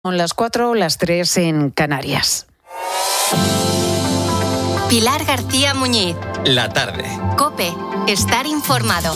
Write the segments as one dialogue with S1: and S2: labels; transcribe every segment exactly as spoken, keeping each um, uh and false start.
S1: Son las cuatro, las tres en Canarias.
S2: Pilar García Muñiz.
S3: La tarde.
S2: COPE. Estar informado.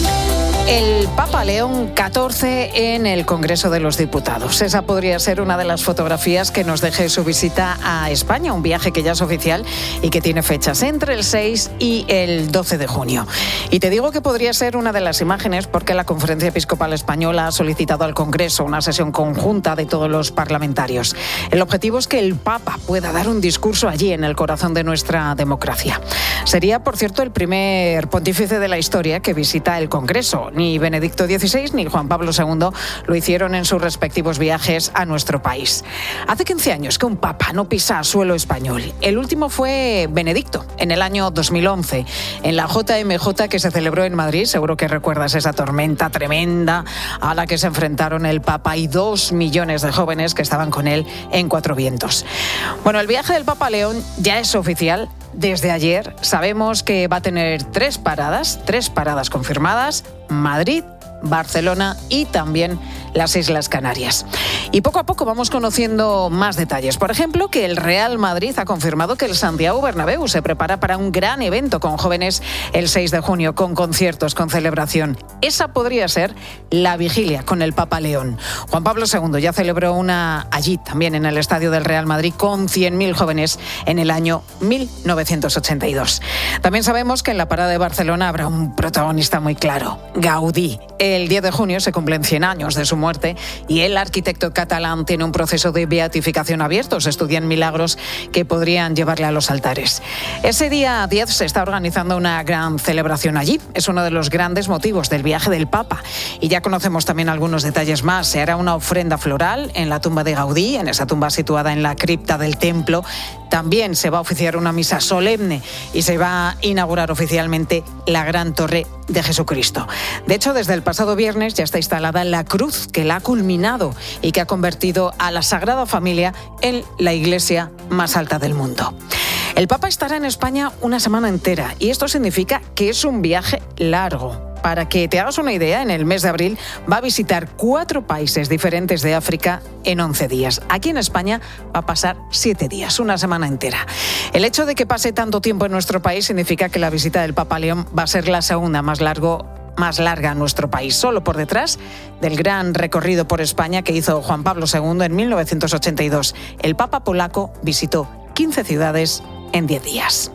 S1: El Papa León catorce en el Congreso de los Diputados. Esa podría ser una de las fotografías que nos deje su visita a España, un viaje que ya es oficial y que tiene fechas entre el seis y el doce de junio. Y te digo que podría ser una de las imágenes porque la Conferencia Episcopal Española ha solicitado al Congreso una sesión conjunta de todos los parlamentarios. El objetivo es que el Papa pueda dar un discurso allí, en el corazón de nuestra democracia. Sería, por cierto, el primer pontífice de la historia que visita el Congreso. Ni Benedicto dieciséis ni Juan Pablo segundo lo hicieron en sus respectivos viajes a nuestro país. Hace quince años que un papa no pisa suelo español. El último fue Benedicto, en el año dos mil once, en la J M J que se celebró en Madrid. Seguro que recuerdas esa tormenta tremenda a la que se enfrentaron el papa y dos millones de jóvenes que estaban con él en Cuatro Vientos. Bueno, el viaje del Papa León ya es oficial. Desde ayer sabemos que va a tener tres paradas, tres paradas confirmadas: Madrid, Barcelona y también las Islas Canarias. Y poco a poco vamos conociendo más detalles. Por ejemplo, que el Real Madrid ha confirmado que el Santiago Bernabéu se prepara para un gran evento con jóvenes el seis de junio, con conciertos, con celebración. Esa podría ser la vigilia con el Papa León. Juan Pablo segundo ya celebró una allí, también en el estadio del Real Madrid, con cien mil jóvenes en el año mil novecientos ochenta y dos. También sabemos que en la parada de Barcelona habrá un protagonista muy claro: Gaudí. El diez de junio se cumplen cien años de su muerte y el arquitecto catalán tiene un proceso de beatificación abierto. Se estudian milagros que podrían llevarle a los altares. Ese día diez se está organizando una gran celebración allí. Es uno de los grandes motivos del viaje del Papa. Y ya conocemos también algunos detalles más. Se hará una ofrenda floral en la tumba de Gaudí, en esa tumba situada en la cripta del templo. También se va a oficiar una misa solemne y se va a inaugurar oficialmente la Gran Torre de Jesucristo. De hecho, desde el pasado viernes ya está instalada la cruz que la ha culminado y que ha convertido a la Sagrada Familia en la iglesia más alta del mundo. El Papa estará en España una semana entera y esto significa que es un viaje largo. Para que te hagas una idea, en el mes de abril va a visitar cuatro países diferentes de África en once días. Aquí en España va a pasar siete días, una semana entera. El hecho de que pase tanto tiempo en nuestro país significa que la visita del Papa León va a ser la segunda más largo más larga en nuestro país, solo por detrás del gran recorrido por España que hizo Juan Pablo segundo en mil novecientos ochenta y dos. El Papa polaco visitó quince ciudades en diez días.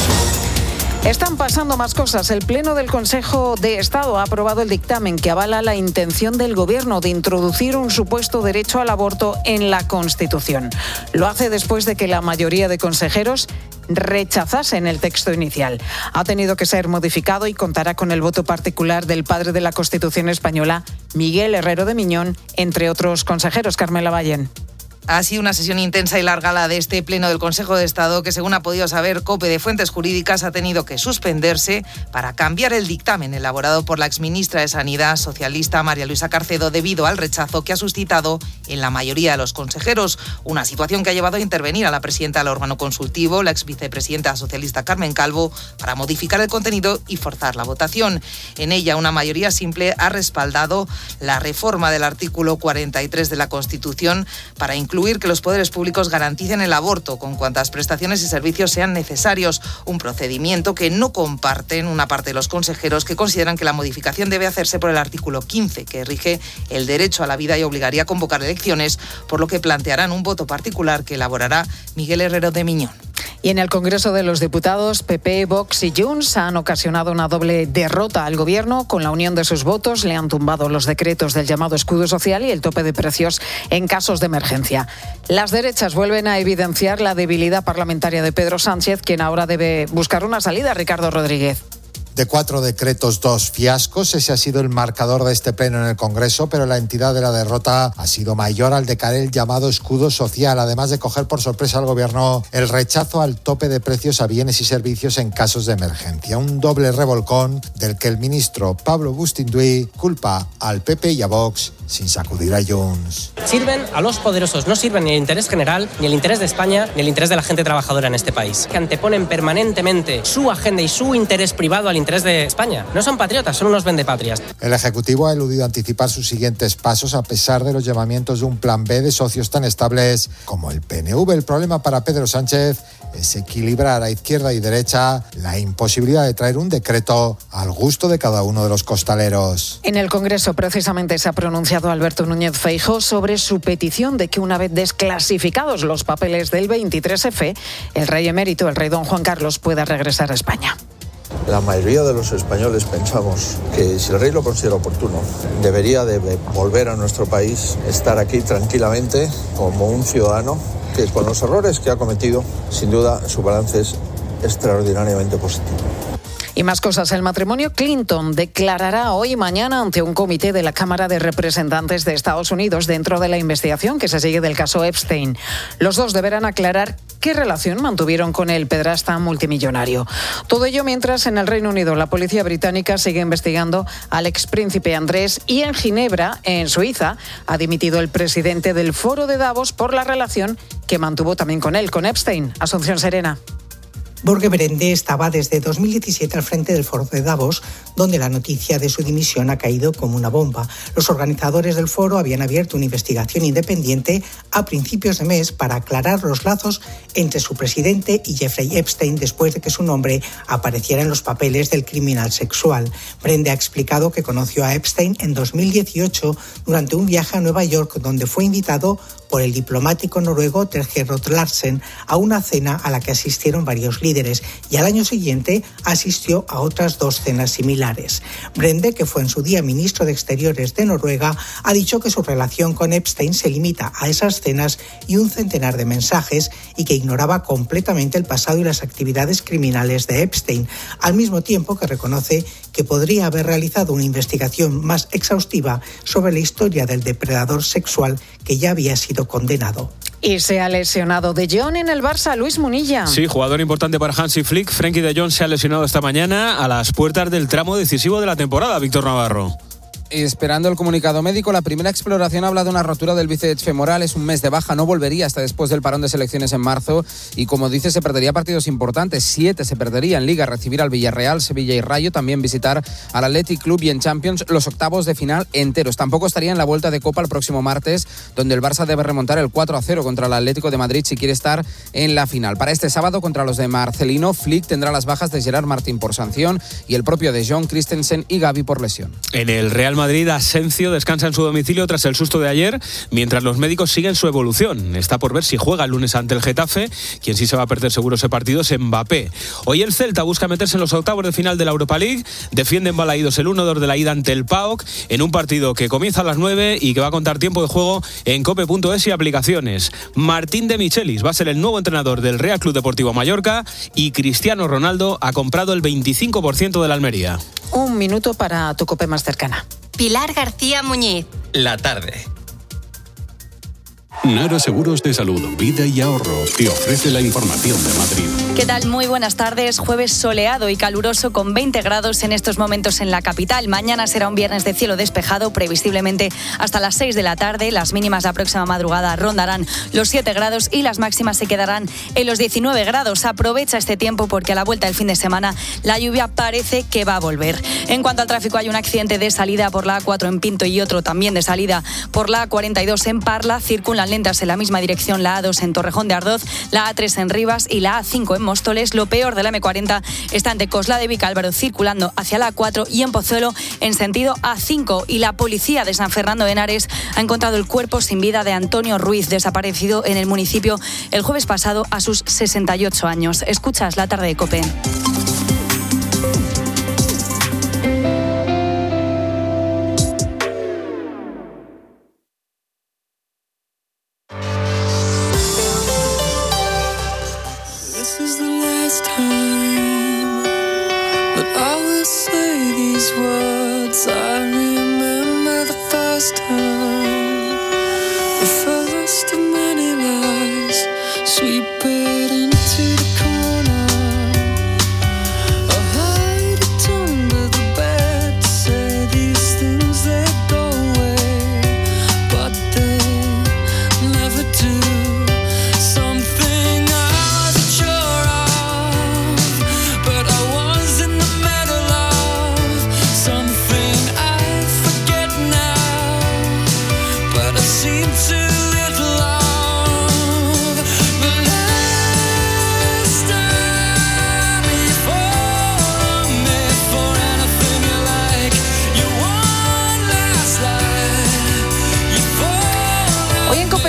S1: Están pasando más cosas. El Pleno del Consejo de Estado ha aprobado el dictamen que avala la intención del Gobierno de introducir un supuesto derecho al aborto en la Constitución. Lo hace después de que la mayoría de consejeros rechazasen el texto inicial. Ha tenido que ser modificado y contará con el voto particular del padre de la Constitución española, Miguel Herrero de Miñón, entre otros consejeros. Carmela Ballén.
S4: Ha sido una sesión intensa y larga la de este Pleno del Consejo de Estado que, según ha podido saber COPE de fuentes jurídicas, ha tenido que suspenderse para cambiar el dictamen elaborado por la exministra de Sanidad socialista María Luisa Carcedo debido al rechazo que ha suscitado en la mayoría de los consejeros. Una situación que ha llevado a intervenir a la presidenta del órgano consultivo, la exvicepresidenta socialista Carmen Calvo, para modificar el contenido y forzar la votación. En ella, una mayoría simple ha respaldado la reforma del artículo cuarenta y tres de la Constitución para incluir Incluir que los poderes públicos garanticen el aborto con cuantas prestaciones y servicios sean necesarios, un procedimiento que no comparten una parte de los consejeros, que consideran que la modificación debe hacerse por el artículo quince, que rige el derecho a la vida y obligaría a convocar elecciones, por lo que plantearán un voto particular que elaborará Miguel Herrero de Miñón.
S1: Y en el Congreso de los Diputados, P P, Vox y Junts han ocasionado una doble derrota al Gobierno. Con la unión de sus votos le han tumbado los decretos del llamado escudo social y el tope de precios en casos de emergencia. Las derechas vuelven a evidenciar la debilidad parlamentaria de Pedro Sánchez, quien ahora debe buscar una salida. Ricardo Rodríguez.
S5: De cuatro decretos, dos fiascos. Ese ha sido el marcador de este pleno en el Congreso, pero la entidad de la derrota ha sido mayor al decaer el llamado escudo social, además de coger por sorpresa al Gobierno el rechazo al tope de precios a bienes y servicios en casos de emergencia. Un doble revolcón del que el ministro Pablo Bustinduy culpa al P P y a Vox sin sacudir a Junts.
S6: Sirven a los poderosos, no sirven ni el interés general, ni el interés de España, ni el interés de la gente trabajadora en este país, que anteponen permanentemente su agenda y su interés privado al interés de España. No son patriotas, son unos vendepatrias.
S5: El Ejecutivo ha eludido anticipar sus siguientes pasos a pesar de los llamamientos de un plan B de socios tan estables como el P N V. El problema para Pedro Sánchez es equilibrar a izquierda y derecha, la imposibilidad de traer un decreto al gusto de cada uno de los costaleros.
S1: En el Congreso precisamente se ha pronunciado Alberto Núñez Feijóo sobre su petición de que una vez desclasificados los papeles del veintitrés efe, el rey emérito, el rey don Juan Carlos, pueda regresar a España.
S3: La mayoría de los españoles pensamos que si el rey lo considera oportuno, debería de volver a nuestro país, estar aquí tranquilamente como un ciudadano que con los errores que ha cometido, sin duda su balance es extraordinariamente positivo.
S1: Y más cosas, el matrimonio Clinton declarará hoy y mañana ante un comité de la Cámara de Representantes de Estados Unidos dentro de la investigación que se sigue del caso Epstein. Los dos deberán aclarar qué relación mantuvieron con el pederasta multimillonario. Todo ello mientras en el Reino Unido la policía británica sigue investigando al expríncipe Andrés y en Ginebra, en Suiza, ha dimitido el presidente del Foro de Davos por la relación que mantuvo también con él, con Epstein. Asunción Serena.
S7: Borge Brende estaba desde dos mil diecisiete al frente del Foro de Davos, donde la noticia de su dimisión ha caído como una bomba. Los organizadores del foro habían abierto una investigación independiente a principios de mes para aclarar los lazos entre su presidente y Jeffrey Epstein después de que su nombre apareciera en los papeles del criminal sexual. Brende ha explicado que conoció a Epstein en dos mil dieciocho durante un viaje a Nueva York, donde fue invitado por el diplomático noruego Ter Gerhard Larsen a una cena a la que asistieron varios líderes, y al año siguiente asistió a otras dos cenas similares. Brende, que fue en su día ministro de Exteriores de Noruega, ha dicho que su relación con Epstein se limita a esas cenas y un centenar de mensajes y que ignoraba completamente el pasado y las actividades criminales de Epstein, al mismo tiempo que reconoce que podría haber realizado una investigación más exhaustiva sobre la historia del depredador sexual que ya había sido condenado.
S1: Y se ha lesionado De Jong en el Barça, Luis Munilla.
S8: Sí, jugador importante para Hansi Flick. Frenkie De Jong se ha lesionado esta mañana a las puertas del tramo decisivo de la temporada, Víctor Navarro.
S9: Esperando el comunicado médico, la primera exploración habla de una rotura del bíceps femoral, es un mes de baja, no volvería hasta después del parón de selecciones en marzo y, como dice, se perdería partidos importantes, siete se perdería en Liga, recibir al Villarreal, Sevilla y Rayo, también visitar al Athletic Club y en Champions los octavos de final enteros. Tampoco estaría en la vuelta de Copa el próximo martes, donde el Barça debe remontar el cuatro a cero contra el Atlético de Madrid si quiere estar en la final. Para este sábado, contra los de Marcelino, Flick tendrá las bajas de Gerard Martín por sanción y el propio De Jong, Christensen y Gavi por lesión.
S8: En el Real Madrid, Asensio descansa en su domicilio tras el susto de ayer, mientras los médicos siguen su evolución. Está por ver si juega el lunes ante el Getafe. Quien sí se va a perder seguro ese partido es Mbappé. Hoy el Celta busca meterse en los octavos de final de la Europa League. Defienden balaídos el uno dos de la ida ante el P A O K en un partido que comienza a las nueve y que va a contar tiempo de juego en cope punto es y aplicaciones. Martín de Michelis va a ser el nuevo entrenador del Real Club Deportivo Mallorca y Cristiano Ronaldo ha comprado el veinticinco por ciento de la Almería.
S1: Un minuto para tu cope más cercana.
S2: Pilar García Muñiz.
S10: La tarde. Nara Seguros de Salud, Vida y Ahorro te ofrece la información de Madrid.
S11: ¿Qué tal? Muy buenas tardes. Jueves soleado y caluroso con veinte grados en estos momentos en la capital. Mañana será un viernes de cielo despejado, previsiblemente hasta las seis de la tarde. Las mínimas la próxima madrugada rondarán los siete grados y las máximas se quedarán en los diecinueve grados. Aprovecha este tiempo porque a la vuelta del fin de semana la lluvia parece que va a volver. En cuanto al tráfico, hay un accidente de salida por la A cuatro en Pinto y otro también de salida por la A cuarenta y dos en Parla. Circulan lentas en la misma dirección la A dos en Torrejón de Ardoz, la A tres en Rivas y la A cinco en Móstoles. Lo peor de la eme cuarenta está entre Coslada de Vicálvaro circulando hacia la A cuatro y en Pozuelo en sentido A cinco. Y la policía de San Fernando de Henares ha encontrado el cuerpo sin vida de Antonio Ruiz, desaparecido en el municipio el jueves pasado a sus sesenta y ocho años. Escuchas La Tarde de COPE.
S12: But I was in the middle of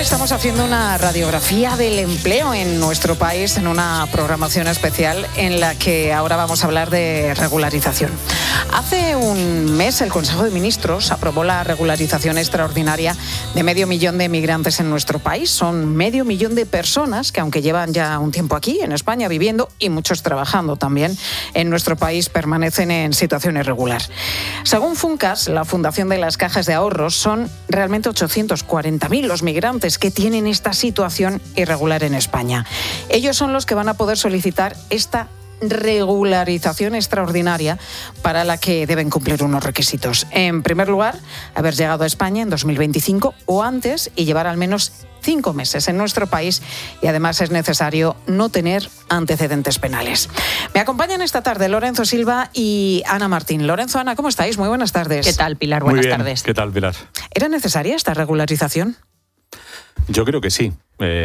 S1: estamos haciendo una radiografía del empleo en nuestro país en una programación especial en la que ahora vamos a hablar de regularización. Hace un mes el Consejo de Ministros aprobó la regularización extraordinaria de medio millón de migrantes en nuestro país. Son medio millón de personas que, aunque llevan ya un tiempo aquí en España viviendo y muchos trabajando también en nuestro país, permanecen en situación irregular. Según Funcas, la Fundación de las Cajas de Ahorros, son realmente ochocientos cuarenta mil los migrantes que tienen esta situación irregular en España. Ellos son los que van a poder solicitar esta regularización extraordinaria para la que deben cumplir unos requisitos. En primer lugar, haber llegado a España en dos mil veinticinco o antes y llevar al menos cinco meses en nuestro país, y además es necesario no tener antecedentes penales. Me acompañan esta tarde Lorenzo Silva y Ana Martín. Lorenzo, Ana, ¿cómo estáis? Muy buenas tardes.
S11: ¿Qué tal, Pilar? Buenas
S8: Muy bien.
S11: tardes.
S8: ¿Qué tal, Pilar?
S1: ¿Era necesaria esta regularización?
S8: Yo creo que sí.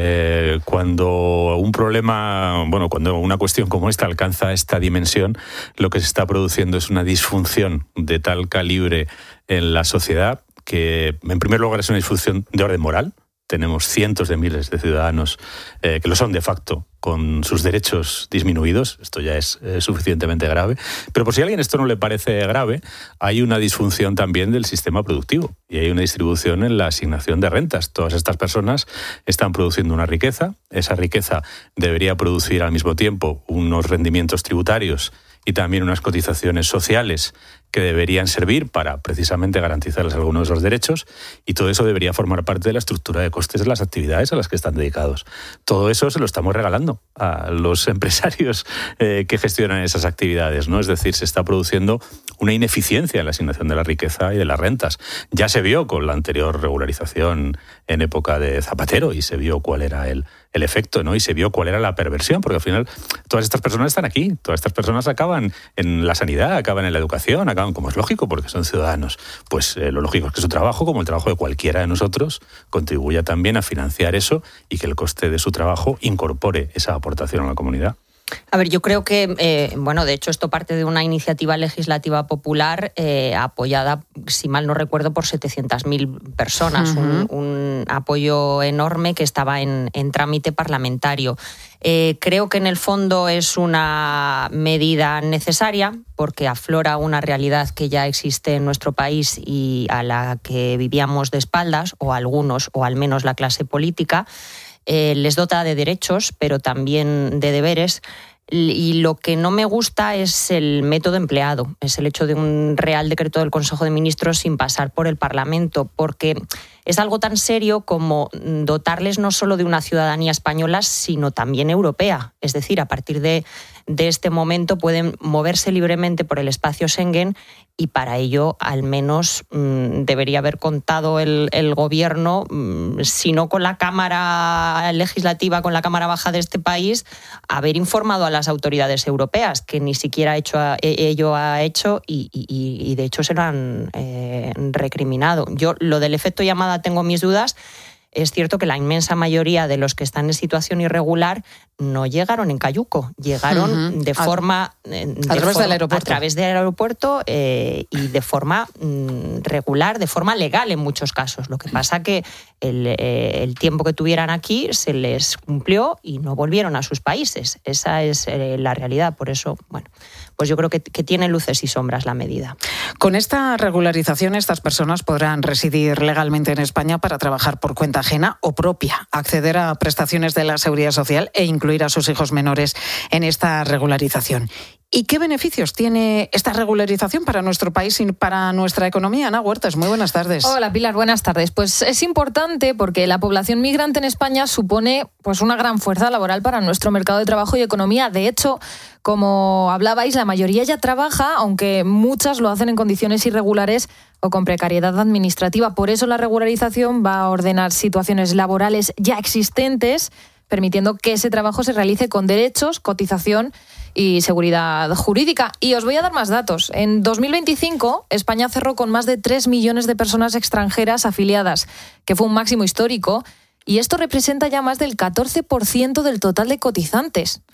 S8: Eh, cuando un problema, bueno, cuando una cuestión como esta alcanza esta dimensión, lo que se está produciendo es una disfunción de tal calibre en la sociedad que, en primer lugar, es una disfunción de orden moral. Tenemos cientos de miles de ciudadanos eh, que lo son de facto, con sus derechos disminuidos. Esto ya es eh, suficientemente grave. Pero por si a alguien esto no le parece grave, hay una disfunción también del sistema productivo y hay una distribución en la asignación de rentas. Todas estas personas están produciendo una riqueza. Esa riqueza debería producir al mismo tiempo unos rendimientos tributarios y también unas cotizaciones sociales que deberían servir para precisamente garantizarles algunos de los derechos, y todo eso debería formar parte de la estructura de costes de las actividades a las que están dedicados. Todo eso se lo estamos regalando a los empresarios eh, que gestionan esas actividades, ¿no? Es decir, se está produciendo una ineficiencia en la asignación de la riqueza y de las rentas. Ya se vio con la anterior regularización en época de Zapatero y se vio cuál era el, el efecto, ¿no? Y se vio cuál era la perversión, porque al final todas estas personas están aquí, todas estas personas acaban en la sanidad, acaban en la educación, acaban, como es lógico, porque son ciudadanos. Pues eh, lo lógico es que su trabajo, como el trabajo de cualquiera de nosotros, contribuya también a financiar eso y que el coste de su trabajo incorpore esa aportación a la comunidad.
S12: A ver, yo creo que, eh, bueno, de hecho esto parte de una iniciativa legislativa popular eh, apoyada, si mal no recuerdo, por setecientas mil personas, uh-huh. un, un apoyo enorme que estaba en, en trámite parlamentario. Eh, creo que en el fondo es una medida necesaria porque aflora una realidad que ya existe en nuestro país y a la que vivíamos de espaldas, o algunos, o al menos la clase política. Eh, les dota de derechos, pero también de deberes. Y lo que no me gusta es el método empleado, es el hecho de un Real Decreto del Consejo de Ministros sin pasar por el Parlamento, porque es algo tan serio como dotarles no solo de una ciudadanía española, sino también europea. Es decir, a partir de, de este momento pueden moverse libremente por el espacio Schengen, y para ello al menos mmm, debería haber contado el, el Gobierno, mmm, si no con la Cámara Legislativa, con la Cámara Baja de este país, haber informado a las autoridades europeas, que ni siquiera hecho a, ello ha hecho y, y, y de hecho se lo han eh, recriminado. Yo lo del efecto llamada tengo mis dudas. Es cierto que la inmensa mayoría de los que están en situación irregular no llegaron en cayuco, llegaron uh-huh. de forma... De
S1: a través
S12: forma,
S1: del aeropuerto.
S12: A través del aeropuerto eh, y de forma mm, regular, de forma legal en muchos casos. Lo que pasa que el, eh, el tiempo que tuvieran aquí se les cumplió y no volvieron a sus países. Esa es eh, la realidad. Por eso, bueno, pues yo creo que, que tiene luces y sombras la medida.
S1: Con esta regularización, estas personas podrán residir legalmente en España para trabajar por cuenta ajena o propia, acceder a prestaciones de la Seguridad Social e incluir a sus hijos menores en esta regularización. ¿Y qué beneficios tiene esta regularización para nuestro país y para nuestra economía? Ana Huertas, muy buenas tardes.
S13: Hola, Pilar, buenas tardes. Pues es importante porque la población migrante en España supone pues una gran fuerza laboral para nuestro mercado de trabajo y economía. De hecho, como hablabais, la mayoría ya trabaja, aunque muchas lo hacen en condiciones irregulares o con precariedad administrativa. Por eso la regularización va a ordenar situaciones laborales ya existentes, permitiendo que ese trabajo se realice con derechos, cotización y seguridad jurídica. Y os voy a dar más datos. En dos mil veinticinco, España cerró con más de tres millones de personas extranjeras afiliadas, que fue un máximo histórico, y esto representa ya más del catorce por ciento del total de cotizantes.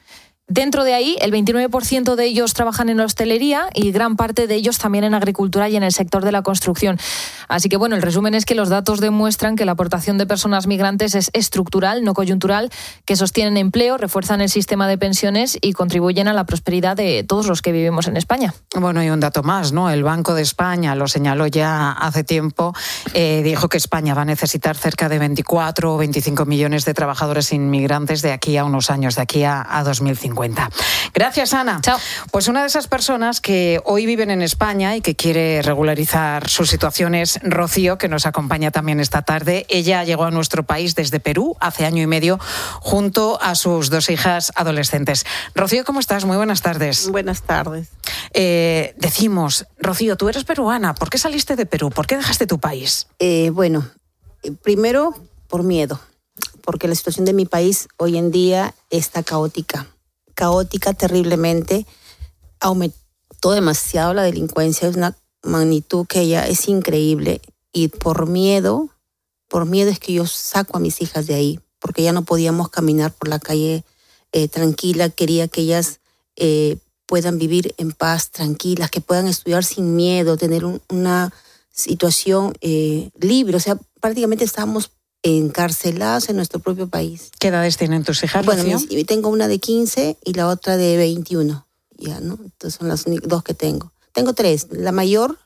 S13: Dentro de ahí, el veintinueve por ciento de ellos trabajan en hostelería y gran parte de ellos también en agricultura y en el sector de la construcción. Así que, bueno, el resumen es que los datos demuestran que la aportación de personas migrantes es estructural, no coyuntural, que sostienen empleo, refuerzan el sistema de pensiones y contribuyen a la prosperidad de todos los que vivimos en España.
S1: Bueno, y un dato más, ¿no? El Banco de España lo señaló ya hace tiempo, eh, dijo que España va a necesitar cerca de veinticuatro o veinticinco millones de trabajadores inmigrantes de aquí a unos años, de aquí a, a dos mil cincuenta. Gracias, Ana.
S13: Chao.
S1: Pues una de esas personas que hoy viven en España y que quiere regularizar su situación es Rocío, que nos acompaña también esta tarde. Ella llegó a nuestro país desde Perú hace año y medio junto a sus dos hijas adolescentes. Rocío, ¿cómo estás? Muy buenas tardes.
S14: Buenas tardes.
S1: Eh, decimos, Rocío, tú eres peruana. ¿Por qué saliste de Perú? ¿Por qué dejaste tu país?
S14: Eh, bueno, primero por miedo, porque la situación de mi país hoy en día está caótica. caótica terriblemente, aumentó demasiado la delincuencia, es una magnitud que ya es increíble, y por miedo, por miedo es que yo saco a mis hijas de ahí, porque ya no podíamos caminar por la calle eh, tranquila, quería que ellas eh, puedan vivir en paz, tranquilas, que puedan estudiar sin miedo, tener un, una situación eh, libre, o sea, prácticamente estábamos encarcelados en nuestro propio país.
S1: ¿Qué edades tienen tus hijas,
S14: Bueno,
S1: Rocío?
S14: mis, tengo una de quince y la otra de veintiuno. Ya, ¿no? Entonces son las únicas dos que tengo. Tengo tres. La mayor,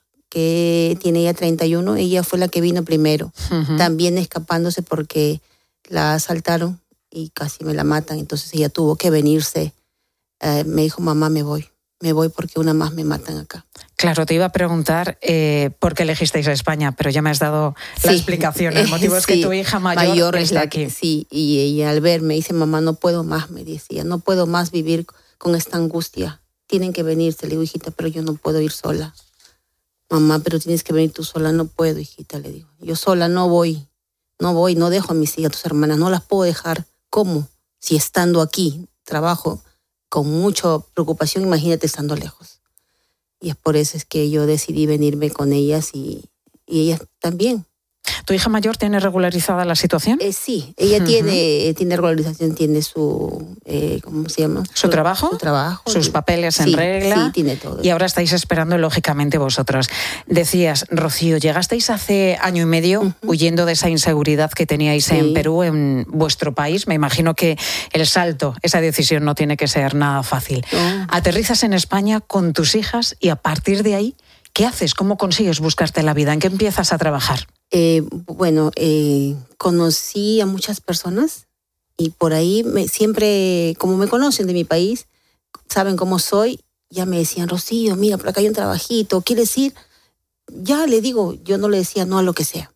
S14: que tiene ya treinta y uno, ella fue la que vino primero. Uh-huh. También escapándose porque la asaltaron y casi me la matan. Entonces ella tuvo que venirse. Eh, me dijo, mamá, me voy. Me voy porque una más me matan acá.
S1: Claro, te iba a preguntar eh, por qué elegisteis a España, pero ya me has dado la sí, explicación. El motivo es sí, que tu hija mayor, mayor está es la aquí.
S14: Que, sí, y ella al verme dice, mamá, no puedo más, me decía, no puedo más vivir con esta angustia. Tienen que venirse. Le digo, hijita, pero yo no puedo ir sola. Mamá, pero tienes que venir tú sola. No puedo, hijita, le digo. Yo sola no voy, no voy, no dejo a mis hijas, a tus hermanas, no las puedo dejar. ¿Cómo? Si estando aquí, trabajo con mucha preocupación, imagínate estando lejos. Y es por eso es que yo decidí venirme con ellas y, y ellas también.
S1: ¿Tu hija mayor tiene regularizada la situación?
S14: Eh, sí, ella uh-huh. tiene, tiene regularización, tiene su, eh, ¿cómo se llama?
S1: ¿Su, ¿Su trabajo?
S14: Su trabajo.
S1: Sus papeles
S14: sí,
S1: en regla.
S14: Sí, tiene todo.
S1: Y ahora estáis esperando, lógicamente, vosotros. Decías, Rocío, llegasteis hace año y medio uh-huh. huyendo de esa inseguridad que teníais sí. en Perú, en vuestro país. Me imagino que el salto, esa decisión no tiene que ser nada fácil. Uh-huh. Aterrizas en España con tus hijas y a partir de ahí, ¿qué haces? ¿Cómo consigues buscarte la vida? ¿En qué empiezas a trabajar?
S14: Eh, bueno, eh, conocí a muchas personas y por ahí me, siempre, como me conocen de mi país, saben cómo soy, ya me decían, Rocío, mira, por acá hay un trabajito, ¿quieres ir? Ya le digo, yo no le decía no a lo que sea.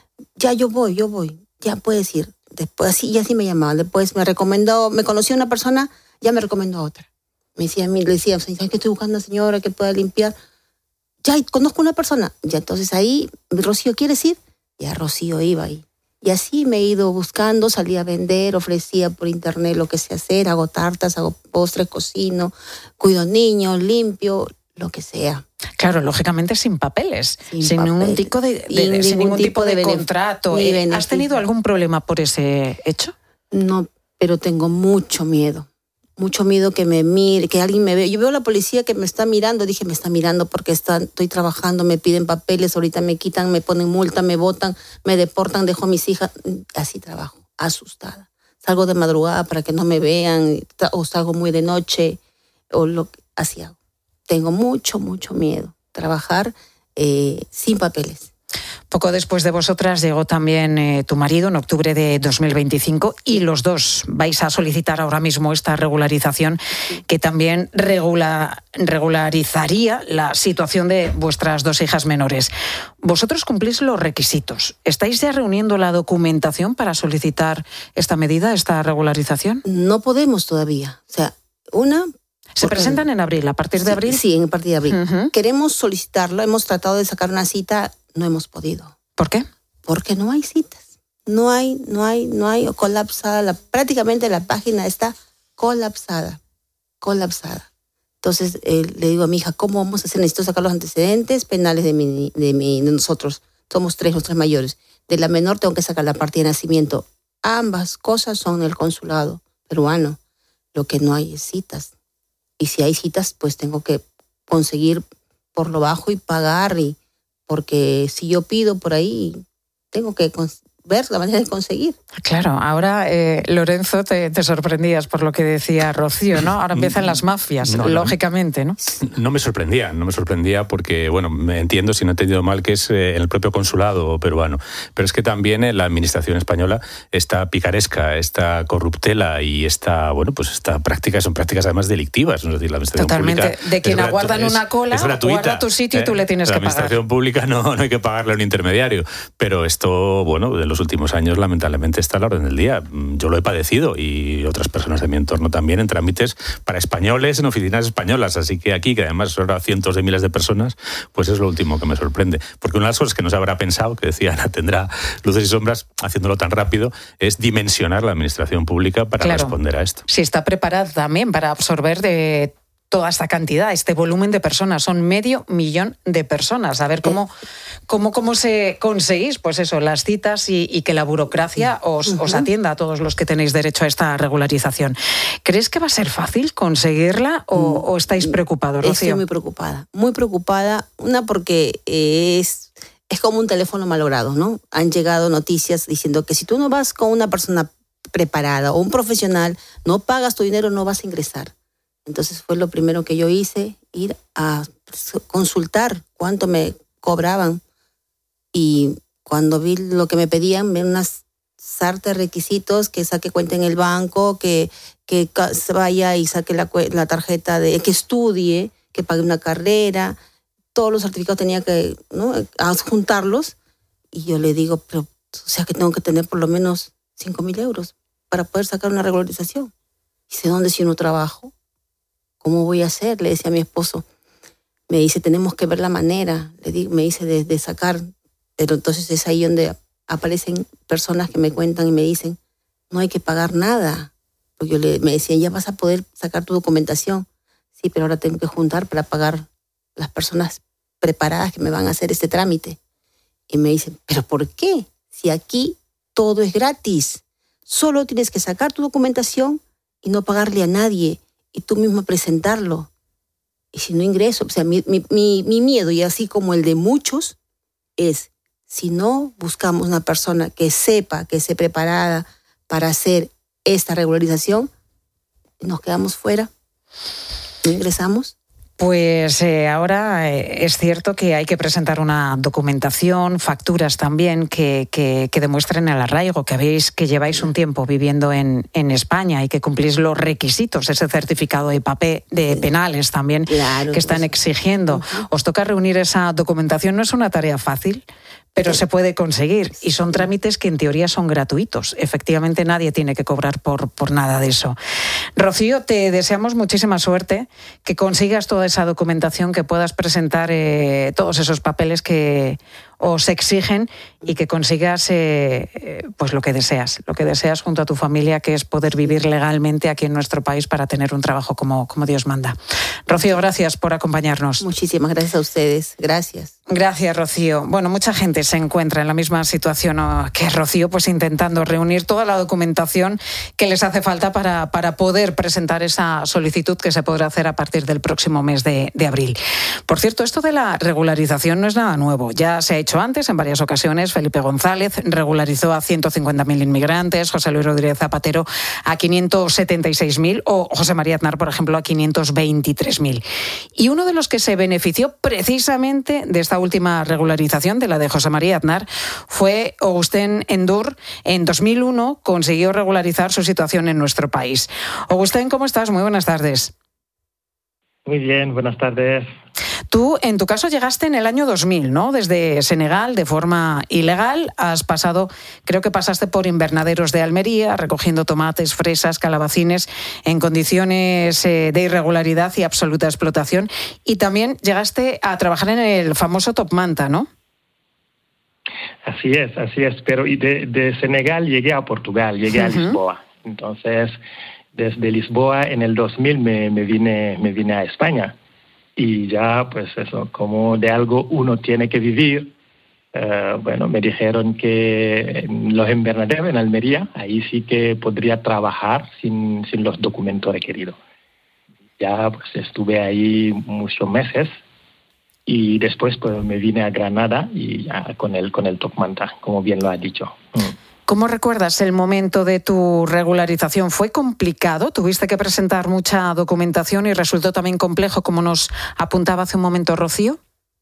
S14: Ya yo voy, yo voy, ya puedes ir. Después así, ya así me llamaban. Después me recomendó, me conoció una persona, ya me recomendó a otra. Me decía, le decía, ¿sabes que estoy buscando a una señora que pueda limpiar? Ya, conozco una persona. Ya, entonces ahí, Rocío, ¿quieres ir? Ya Rocío iba ahí. Y así me he ido buscando, salía a vender, ofrecía por internet lo que sé hacer, hago tartas, hago postres, cocino, cuido niños, limpio, lo que sea.
S1: Claro, lógicamente sin papeles, sin, sin
S14: papel.
S1: ningún tipo de, de, de sin ningún tipo de, de contrato. Eh, ¿Has tenido algún problema por ese hecho?
S14: No, pero tengo mucho miedo. Mucho miedo que me mire, que alguien me vea. Yo veo a la policía que me está mirando, dije, me está mirando porque está, estoy trabajando, me piden papeles, ahorita me quitan, me ponen multa, me botan, me deportan, dejo a mis hijas. Así trabajo, asustada. Salgo de madrugada para que no me vean, o salgo muy de noche, o lo así hago. Tengo mucho, mucho miedo. Trabajar eh, sin papeles.
S1: Poco después de vosotras llegó también eh, tu marido en octubre de dos mil veinticinco y los dos vais a solicitar ahora mismo esta regularización que también regula, regularizaría la situación de vuestras dos hijas menores. Vosotros cumplís los requisitos. ¿Estáis ya reuniendo la documentación para solicitar esta medida, esta regularización?
S14: No podemos todavía. O sea, una...
S1: ¿Se presentan en abril, a partir de
S14: sí,
S1: abril?
S14: Sí, a partir de abril. Uh-huh. Queremos solicitarlo, hemos tratado de sacar una cita, no hemos podido.
S1: ¿Por qué?
S14: Porque no hay citas. No hay, no hay, no hay, colapsada. La, prácticamente la página está colapsada, colapsada. Entonces eh, le digo a mi hija, ¿cómo vamos a hacer? Necesito sacar los antecedentes penales de, mi, de, mi, de nosotros. Somos tres, los tres mayores. De la menor tengo que sacar la partida de nacimiento. Ambas cosas son en el consulado peruano. Lo que no hay es citas. Y si hay citas, pues tengo que conseguir por lo bajo y pagar, y porque si yo pido por ahí, tengo que cons- ver la manera de conseguir.
S1: Claro, ahora eh, Lorenzo, te, te sorprendías por lo que decía Rocío, ¿no? Ahora empiezan las mafias,
S15: no, no,
S1: lógicamente, ¿no?
S15: No me sorprendía, no me sorprendía porque, bueno, me entiendo, si no he entendido mal, que es eh, en el propio consulado peruano, pero es que también eh, la administración española está picaresca, está corruptela y está, bueno, pues esta práctica, son prácticas además delictivas, es decir, la administración
S1: Totalmente.
S15: pública...
S1: De quien
S15: es
S1: aguardan
S15: es,
S1: una cola,
S15: es gratuita,
S1: guarda tu sitio y tú
S15: eh,
S1: le tienes
S15: la
S1: que pagar.
S15: La administración pública no, no hay que pagarle a un intermediario, pero esto, bueno, en los últimos años lamentablemente está a la orden del día. Yo lo he padecido y otras personas de mi entorno también en trámites para españoles en oficinas españolas, así que aquí, que además son cientos de miles de personas, pues es lo último que me sorprende. Porque una de las cosas que no se habrá pensado, que decía Ana, tendrá luces y sombras, haciéndolo tan rápido, es dimensionar la administración pública para
S1: Claro.
S15: responder a esto.
S1: Si está preparada también para absorber de toda esta cantidad, este volumen de personas, son medio millón de personas. A ver cómo, cómo, cómo se conseguís, pues eso, las citas y, y que la burocracia os, uh-huh. os atienda a todos los que tenéis derecho a esta regularización. ¿Crees que va a ser fácil conseguirla o, mm. o estáis preocupados, Rocío?
S14: Estoy muy preocupada, muy preocupada. Una, porque es, es como un teléfono malogrado, ¿no? Han llegado noticias diciendo que si tú no vas con una persona preparada o un profesional, no pagas tu dinero, no vas a ingresar. Entonces fue lo primero que yo hice, ir a consultar cuánto me cobraban. Y cuando vi lo que me pedían, vi unas sarta de requisitos, que saque cuenta en el banco, que, que vaya y saque la, la tarjeta, de que estudie, que pague una carrera. Todos los certificados tenía que, ¿no?, adjuntarlos. Y yo le digo, pero, o sea, que tengo que tener por lo menos cinco mil euros para poder sacar una regularización. Dice, ¿dónde si yo no trabajo? ¿Cómo voy a hacer? Le decía a mi esposo. Me dice, tenemos que ver la manera, le di, me dice, de, de sacar. Pero entonces es ahí donde aparecen personas que me cuentan y me dicen, no hay que pagar nada. Porque yo le, me decían, ya vas a poder sacar tu documentación. Sí, pero ahora tengo que juntar para pagar las personas preparadas que me van a hacer este trámite. Y me dicen, ¿pero por qué? Si aquí todo es gratis. Solo tienes que sacar tu documentación y no pagarle a nadie. Y tú mismo presentarlo. Y si no ingreso, o sea, mi, mi, mi, mi miedo, y así como el de muchos, es, si no buscamos una persona que sepa, que esté preparada para hacer esta regularización, nos quedamos fuera, no ingresamos.
S1: Pues eh, ahora eh, es cierto que hay que presentar una documentación, facturas también que, que, que demuestren el arraigo, que habéis, que lleváis un tiempo viviendo en, en España y que cumplís los requisitos, ese certificado de papel, de penales también, claro, que están exigiendo. Uh-huh. Os toca reunir esa documentación, no es una tarea fácil, pero se puede conseguir y son trámites que en teoría son gratuitos. Efectivamente, nadie tiene que cobrar por, por nada de eso. Rocío, te deseamos muchísima suerte, que consigas toda esa documentación, que puedas presentar eh, todos esos papeles que os exigen y que consigas eh, pues lo que deseas, lo que deseas junto a tu familia, que es poder vivir legalmente aquí en nuestro país para tener un trabajo como, como Dios manda. Rocío, gracias por acompañarnos.
S14: Muchísimas gracias a ustedes. Gracias.
S1: Gracias, Rocío. Bueno, mucha gente se encuentra en la misma situación que Rocío, pues intentando reunir toda la documentación que les hace falta para, para poder presentar esa solicitud que se podrá hacer a partir del próximo mes de, de abril. Por cierto, esto de la regularización no es nada nuevo. Ya se ha hecho antes, en varias ocasiones. Felipe González regularizó a ciento cincuenta mil inmigrantes, José Luis Rodríguez Zapatero a quinientos setenta y seis mil o José María Aznar, por ejemplo, a quinientos veintitrés mil. Y uno de los que se benefició precisamente de esta última regularización, de la de José María Aznar, fue Augustin Endur. En dos mil uno consiguió regularizar su situación en nuestro país. Augustin, ¿cómo estás? Muy buenas tardes.
S16: Muy bien, buenas tardes.
S1: Tú, en tu caso, llegaste en el año dos mil, ¿no? Desde Senegal, de forma ilegal. Has pasado, creo que pasaste por invernaderos de Almería, recogiendo tomates, fresas, calabacines, en condiciones eh, de irregularidad y absoluta explotación. Y también llegaste a trabajar en el famoso Top Manta, ¿no?
S16: Así es, así es. Pero de, de Senegal llegué a Portugal, llegué uh-huh. a Lisboa. Entonces, desde Lisboa, en el dos mil, me, me, vine, me vine a España. Y ya, pues eso, como de algo uno tiene que vivir, Uh, bueno, me dijeron que en los invernaderos, en Almería, ahí sí que podría trabajar sin, sin los documentos requeridos. Ya pues estuve ahí muchos meses y después pues me vine a Granada y ya con el, con el Top Manta, como bien lo has dicho. Mm.
S1: ¿Cómo recuerdas el momento de tu regularización? ¿Fue complicado? ¿Tuviste que presentar mucha documentación y resultó también complejo, como nos apuntaba hace un momento Rocío?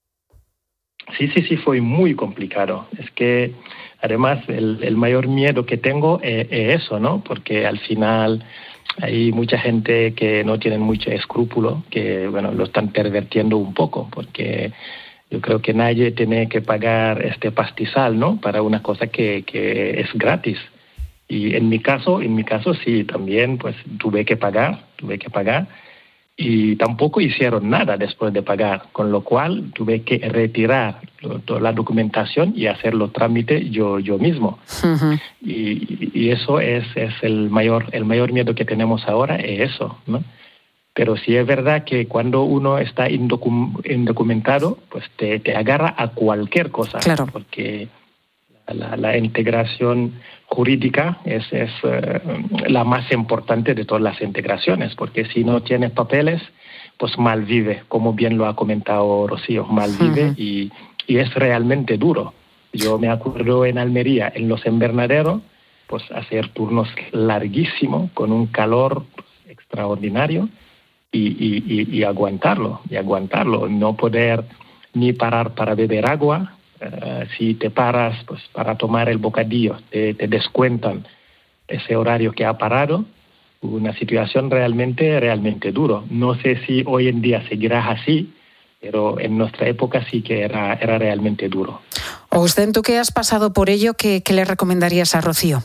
S16: Sí, sí, sí, fue muy complicado. Es que, además, el, el mayor miedo que tengo es, es eso, ¿no? Porque al final hay mucha gente que no tiene mucho escrúpulo, que, bueno, lo están pervirtiendo un poco, porque yo creo que nadie tiene que pagar este pastizal, ¿no? Para una cosa que, que es gratis. Y en mi caso, en mi caso sí, también, pues, tuve que pagar, tuve que pagar. Y tampoco hicieron nada después de pagar, con lo cual tuve que retirar lo, toda la documentación y hacer los trámites yo, yo mismo. Uh-huh. Y, y eso es, es el mayor el mayor miedo que tenemos ahora, es eso, ¿no? Pero sí es verdad que cuando uno está indocu- indocumentado, pues te, te agarra a cualquier cosa.
S1: Claro.
S16: Porque la, la integración jurídica es, es uh, la más importante de todas las integraciones, porque si no tienes papeles, pues mal vive, como bien lo ha comentado Rocío, mal vive. Uh-huh. y, y es realmente duro. Yo me acuerdo en Almería, en los invernaderos, pues hacer turnos larguísimos, con un calor extraordinario, y, y, y, y aguantarlo, y aguantarlo, no poder ni parar para beber agua. Uh, si te paras pues para tomar el bocadillo, te, te descuentan ese horario que ha parado. Una situación realmente, realmente duro. No sé si hoy en día seguirá así, pero en nuestra época sí que era, era realmente duro.
S1: Agustín, tú que has pasado por ello, ¿qué, qué le recomendarías a Rocío?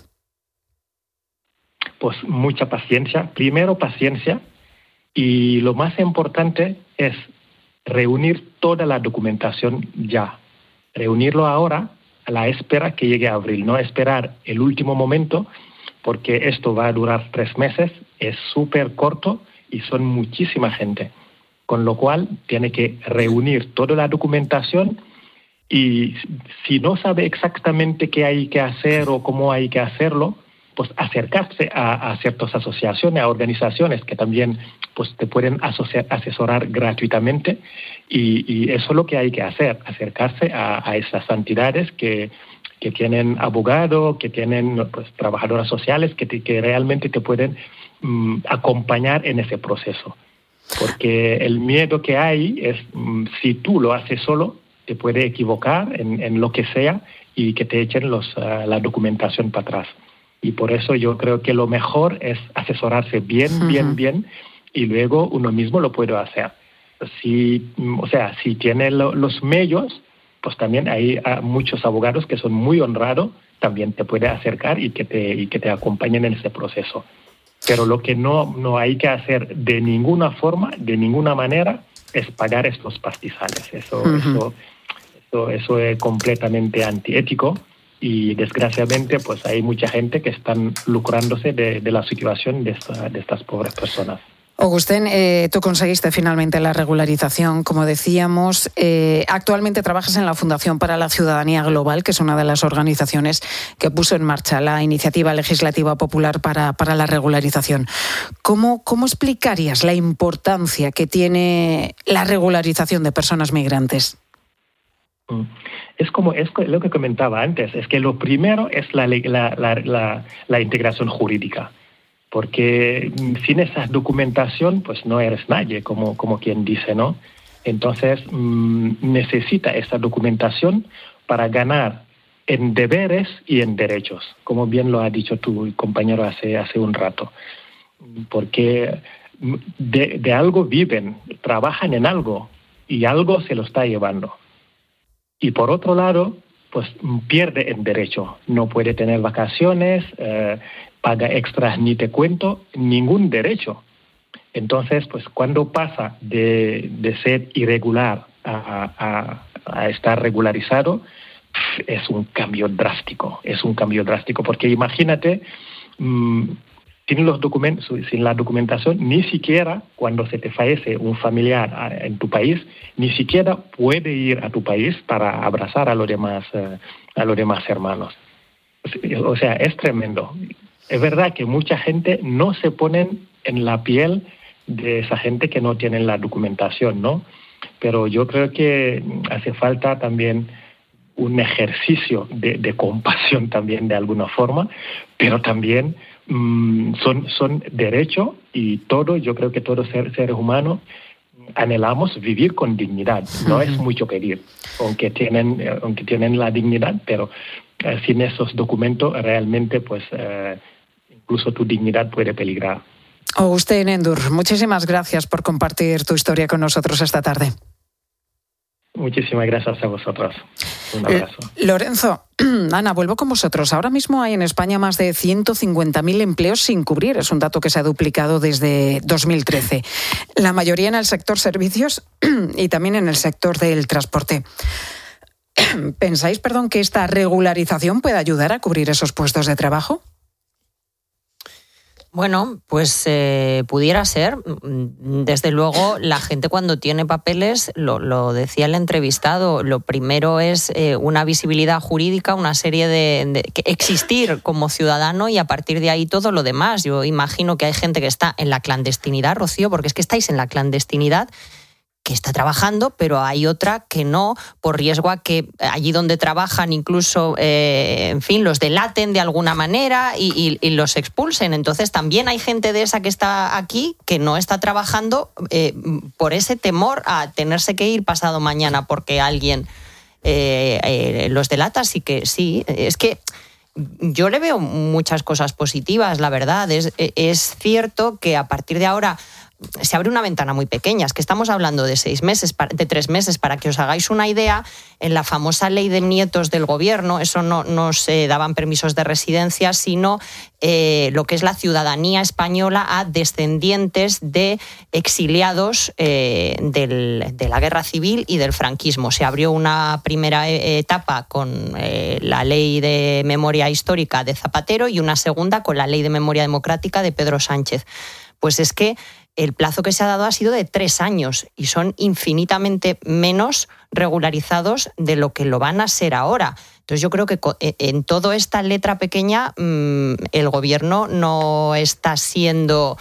S16: Pues mucha paciencia. Primero paciencia, y lo más importante es reunir toda la documentación ya. Reunirlo ahora, a la espera que llegue a abril, no esperar el último momento, porque esto va a durar tres meses, es súper corto y son muchísima gente. Con lo cual, tiene que reunir toda la documentación y si no sabe exactamente qué hay que hacer o cómo hay que hacerlo, pues acercarse a, a ciertas asociaciones, a organizaciones que también pues te pueden asociar, asesorar gratuitamente, y, y eso es lo que hay que hacer, acercarse a, a esas entidades que, que tienen abogados, que tienen pues, trabajadoras sociales, que, te, que realmente te pueden um, acompañar en ese proceso. Porque el miedo que hay es, um, si tú lo haces solo, te puede equivocar en, en lo que sea y que te echen los, uh, la documentación para atrás. Y por eso yo creo que lo mejor es asesorarse bien, uh-huh. bien, bien, y luego uno mismo lo puede hacer. Si, o sea, si tiene lo, los medios, pues también hay muchos abogados que son muy honrados, también te puede acercar y que te, y que te acompañen en ese proceso. Pero lo que no, no hay que hacer de ninguna forma, de ninguna manera, es pagar estos pastizales. Eso, uh-huh. eso, eso, eso es completamente antiético. Y desgraciadamente pues hay mucha gente que están lucrándose de, de la situación de, esta, de estas pobres personas.
S1: Agustín, eh, tú conseguiste finalmente la regularización, como decíamos. Eh, actualmente trabajas en la Fundación para la Ciudadanía Global, que es una de las organizaciones que puso en marcha la iniciativa legislativa popular para, para la regularización. ¿Cómo, ¿Cómo explicarías la importancia que tiene la regularización de personas migrantes?
S16: Es como es lo que comentaba antes, es que lo primero es la, la, la, la, la integración jurídica, porque sin esa documentación pues no eres nadie, como, como quien dice, ¿no? Entonces mmm, necesita esa documentación para ganar en deberes y en derechos, como bien lo ha dicho tu compañero hace, hace un rato, porque de, de algo viven, trabajan en algo y algo se lo está llevando. Y por otro lado, pues pierde el derecho. No puede tener vacaciones, eh, paga extras, ni te cuento, ningún derecho. Entonces, pues cuando pasa de, de ser irregular a, a, a estar regularizado, es un cambio drástico. Es un cambio drástico, porque imagínate, mmm, sin los documentos, sin la documentación, ni siquiera cuando se te fallece un familiar en tu país, ni siquiera puede ir a tu país para abrazar a los demás, eh, a los demás hermanos. O sea, es tremendo. Es verdad que mucha gente no se pone en la piel de esa gente que no tiene la documentación, ¿no? Pero yo creo que hace falta también un ejercicio de, de compasión también de alguna forma, pero también mmm, son, son derechos y todo, yo creo que todos ser, seres humanos anhelamos vivir con dignidad. No uh-huh. es mucho pedir, aunque tienen, aunque tienen la dignidad, pero eh, sin esos documentos realmente pues eh, incluso tu dignidad puede peligrar.
S1: Agustín Endur, muchísimas gracias por compartir tu historia con nosotros esta tarde.
S16: Muchísimas gracias a vosotros. Un abrazo.
S1: Lorenzo, Ana, vuelvo con vosotros. Ahora mismo hay en España más de ciento cincuenta mil empleos sin cubrir. Es un dato que se ha duplicado desde dos mil trece. La mayoría en el sector servicios y también en el sector del transporte. ¿Pensáis, perdón, que esta regularización puede ayudar a cubrir esos puestos de trabajo?
S12: Bueno, pues eh, pudiera ser. Desde luego, la gente cuando tiene papeles, lo, lo decía el entrevistado, lo primero es eh, una visibilidad jurídica, una serie de, de que existir como ciudadano y a partir de ahí todo lo demás. Yo imagino que hay gente que está en la clandestinidad, Rocío, porque es que estáis en la clandestinidad, que está trabajando, pero hay otra que no, por riesgo a que allí donde trabajan incluso, eh, en fin, los delaten de alguna manera y, y, y los expulsen. Entonces también hay gente de esa que está aquí que no está trabajando eh, por ese temor a tenerse que ir pasado mañana porque alguien eh, eh, los delata. Así que sí, es que yo le veo muchas cosas positivas, la verdad. Es, es cierto que a partir de ahora se abre una ventana muy pequeña, es que estamos hablando de seis meses, de tres meses, para que os hagáis una idea. En la famosa ley de nietos del gobierno, eso no, no se daban permisos de residencia, sino eh, lo que es la ciudadanía española a descendientes de exiliados eh, del, de la guerra civil y del franquismo. Se abrió una primera etapa con eh, la ley de memoria histórica de Zapatero y una segunda con la ley de memoria democrática de Pedro Sánchez. Pues es que el plazo que se ha dado ha sido de tres años y son infinitamente menos regularizados de lo que lo van a ser ahora. Entonces yo creo que en toda esta letra pequeña el gobierno no está siendo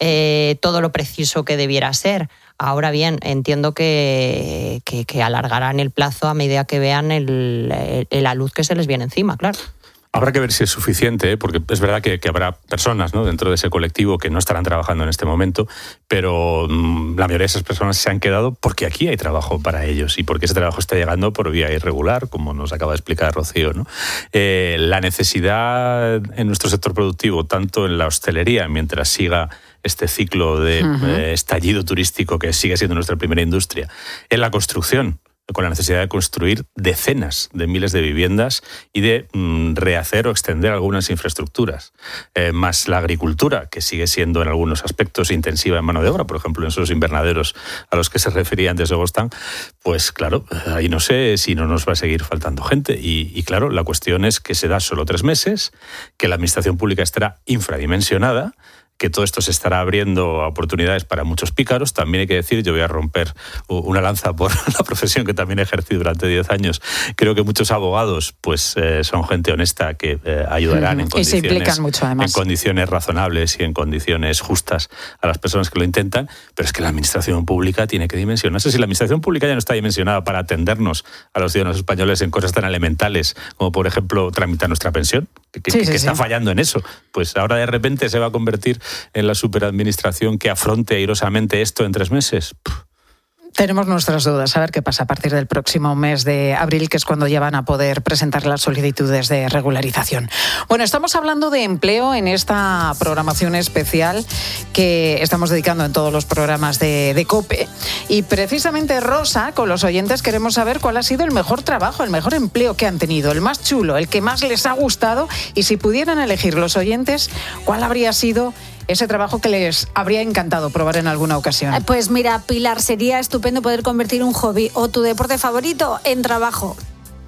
S12: eh, todo lo preciso que debiera ser. Ahora bien, entiendo que, que, que alargarán el plazo a medida que vean el, el, la luz que se les viene encima, claro.
S15: Habrá que ver si es suficiente, porque es verdad que, que habrá personas, ¿no?, dentro de ese colectivo que no estarán trabajando en este momento, pero mmm, la mayoría de esas personas se han quedado porque aquí hay trabajo para ellos y porque ese trabajo está llegando por vía irregular, como nos acaba de explicar Rocío, ¿no? Eh, la necesidad en nuestro sector productivo, tanto en la hostelería, mientras siga este ciclo de uh-huh. eh, estallido turístico que sigue siendo nuestra primera industria, en la construcción, con la necesidad de construir decenas de miles de viviendas y de mm, rehacer o extender algunas infraestructuras. Eh, más la agricultura, que sigue siendo en algunos aspectos intensiva en mano de obra, por ejemplo, en esos invernaderos a los que se refería antes Agustín, pues claro, ahí no sé si no nos va a seguir faltando gente. Y, y claro, la cuestión es que se da solo tres meses, que la administración pública estará infradimensionada, que todo esto se estará abriendo oportunidades para muchos pícaros. También hay que decir, yo voy a romper una lanza por la profesión que también he ejercido durante diez años. Creo que muchos abogados pues eh, son gente honesta que eh, ayudarán mm, en condiciones,
S1: y se implican mucho, además,
S15: en condiciones razonables y en condiciones justas a las personas que lo intentan, pero es que la administración pública tiene que dimensionarse. Si la administración pública ya no está dimensionada para atendernos a los ciudadanos españoles en cosas tan elementales como, por ejemplo, tramitar nuestra pensión, que, que, sí, sí, que está sí. fallando en eso, pues ahora de repente se va a convertir en la superadministración que afronte airosamente esto en tres meses. Puh.
S1: Tenemos nuestras dudas, a ver qué pasa a partir del próximo mes de abril, que es cuando ya van a poder presentar las solicitudes de regularización. Bueno, estamos hablando de empleo en esta programación especial que estamos dedicando en todos los programas de, de COPE. Y precisamente, Rosa, con los oyentes queremos saber cuál ha sido el mejor trabajo, el mejor empleo que han tenido, el más chulo, el que más les ha gustado. Y si pudieran elegir los oyentes, ¿cuál habría sido ese trabajo que les habría encantado probar en alguna ocasión?
S17: Pues mira, Pilar, sería estupendo poder convertir un hobby o tu deporte favorito en trabajo.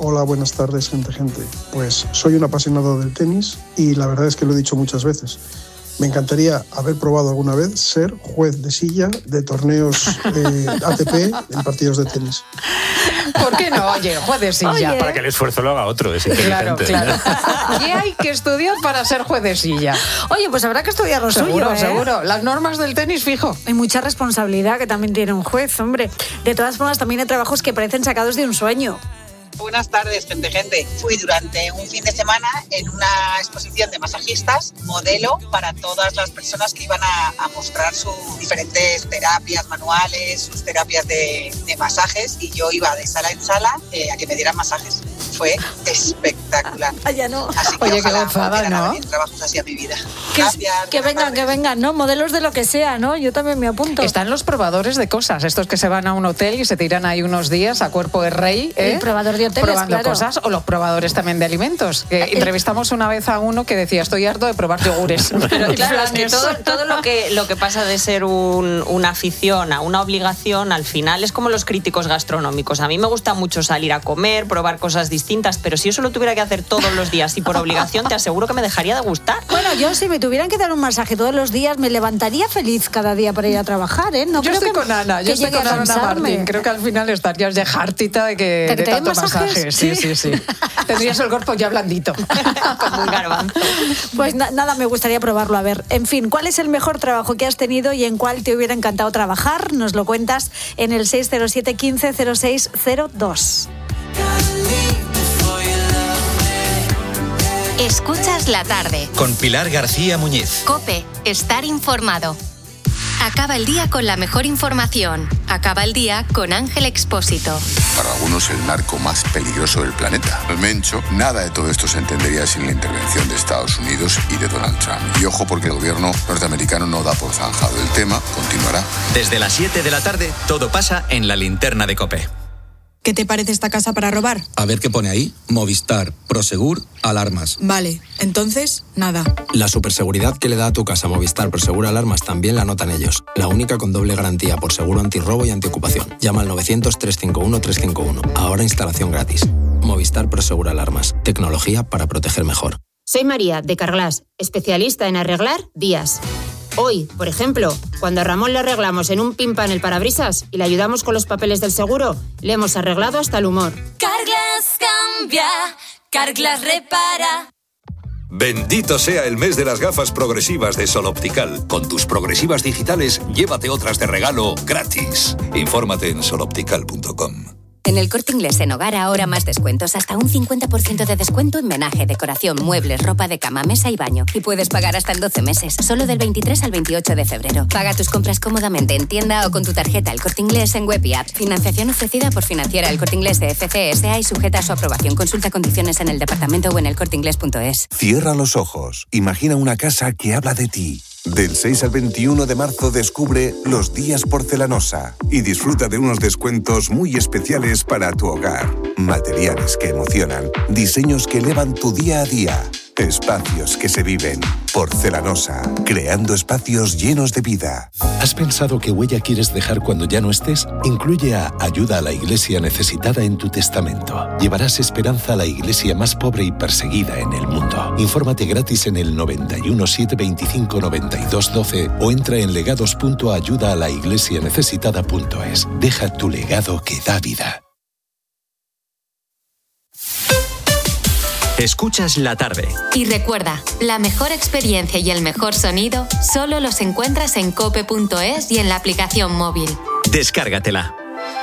S17: Hola, buenas tardes, gente, gente. Pues soy un apasionado del tenis y la verdad es que lo he dicho muchas veces. Me encantaría haber probado alguna vez ser juez de silla de torneos eh, A T P en partidos de tenis.
S1: ¿Por qué no? Oye, juez de silla.
S15: Oye. Para que el esfuerzo lo haga otro, es inteligente.
S1: Claro, claro. ¿Qué hay que estudiar para ser juez de silla?
S18: Oye, pues habrá que estudiar lo
S1: seguro,
S18: suyo, ¿eh?
S1: Seguro, las normas del tenis, fijo.
S18: Hay mucha responsabilidad que también tiene un juez, hombre. De todas formas, también hay trabajos que parecen sacados de un sueño.
S19: Buenas tardes, gente, gente. Fui durante un fin de semana en una exposición de masajistas, modelo para todas las personas que iban a, a mostrar sus diferentes terapias manuales, sus terapias de, de masajes, y yo iba de sala en sala eh, a que me dieran masajes. Fue espectacular.
S18: Ah, ya no.
S19: Así que
S18: Oye,
S19: ojalá
S18: qué gozada,
S19: ¿no?
S18: ¿no?
S19: trabajos así a mi vida.
S18: Que,
S19: Gracias.
S18: que vengan, que vengan, ¿no? Modelos de lo que sea, ¿no? Yo también me apunto.
S1: Están los probadores de cosas, estos que se van a un hotel y se tiran ahí unos días a cuerpo de rey, ¿eh?
S18: El probador de hoteles,
S1: probando
S18: claro.
S1: cosas, o los probadores también de alimentos. Que
S18: Eh,
S1: entrevistamos una vez a uno que decía, estoy harto de probar yogures.
S12: Pero claro, es que todo, todo lo que lo que pasa de ser un, una afición a una obligación, al final es como los críticos gastronómicos. A mí me gusta mucho salir a comer, probar cosas distintas, pero si eso lo tuviera que hacer todos los días y por obligación, te aseguro que me dejaría de gustar.
S18: Bueno, yo si me tuvieran que dar un masaje todos los días, me levantaría feliz cada día para ir a trabajar, ¿eh? No
S1: yo
S18: creo
S1: estoy
S18: que,
S1: con Ana, yo estoy con Ana Martín. Creo que al final estarías ya hartita de que,
S18: ¿De que
S1: de
S18: te den
S1: tanto
S18: masajes?
S1: masaje. Sí, sí, sí. Tendrías el cuerpo ya blandito.
S12: Como un garbanzo.
S18: Pues na- nada, me gustaría probarlo. A ver, en fin, ¿cuál es el mejor trabajo que has tenido y en cuál te hubiera encantado trabajar? Nos lo cuentas en el seis cero siete, quince, cero seis cero dos.
S2: Escuchas la tarde.
S20: Con Pilar García Muñiz.
S2: COPE, estar informado. Acaba el día con la mejor información. Acaba el día con Ángel Expósito.
S21: Para algunos el narco más peligroso del planeta. El Mencho, nada de todo esto se entendería sin la intervención de Estados Unidos y de Donald Trump. Y ojo porque el gobierno norteamericano no da por zanjado el tema, continuará.
S20: Desde las siete de la tarde, todo pasa en la linterna de COPE.
S22: ¿Qué te parece esta casa para robar?
S23: A ver qué pone ahí. Movistar, Prosegur, alarmas.
S22: Vale, entonces, nada.
S23: La superseguridad que le da a tu casa Movistar Prosegur Alarmas también la notan ellos. La única con doble garantía por seguro antirrobo y antiocupación. Llama al novecientos, trescientos cincuenta y uno, trescientos cincuenta y uno. Ahora instalación gratis. Movistar Prosegur Alarmas. Tecnología para proteger mejor.
S24: Soy María, de Carglass, especialista en arreglar vías. Hoy, por ejemplo, cuando a Ramón le arreglamos en un pimpan el parabrisas y le ayudamos con los papeles del seguro, le hemos arreglado hasta el humor.
S25: Carglass cambia, Carglass repara.
S26: Bendito sea el mes de las gafas progresivas de Sol Optical. Con tus progresivas digitales, llévate otras de regalo gratis. Infórmate en sol optical punto com.
S27: En el Corte Inglés en Hogar ahora más descuentos, hasta un cincuenta por ciento de descuento en menaje, decoración, muebles, ropa de cama, mesa y baño. Y puedes pagar hasta en doce meses, solo del veintitrés al veintiocho de febrero. Paga tus compras cómodamente en tienda o con tu tarjeta El Corte Inglés en web y app. Financiación ofrecida por Financiera El Corte Inglés de F C S A y sujeta a su aprobación. Consulta condiciones en el departamento o en el corte inglés punto es.
S28: Cierra los ojos. Imagina una casa que habla de ti. Del seis al veintiuno de marzo descubre Los Días Porcelanosa y disfruta de unos descuentos muy especiales para tu hogar. Materiales que emocionan, diseños que elevan tu día a día, espacios que se viven. Porcelanosa, creando espacios llenos de vida.
S29: ¿Has pensado qué huella quieres dejar cuando ya no estés? Incluye a Ayuda a la Iglesia Necesitada en tu testamento. Llevarás esperanza a la iglesia más pobre y perseguida en el mundo. Infórmate gratis en el noventa y uno, setecientos veinticinco, noventa y dos doce o entra en legados punto ayuda a la iglesia necesitada punto es. Deja tu legado que da vida.
S20: Escuchas la tarde.
S2: Y recuerda, la mejor experiencia y el mejor sonido solo los encuentras en cope punto es y en la aplicación móvil.
S20: Descárgatela.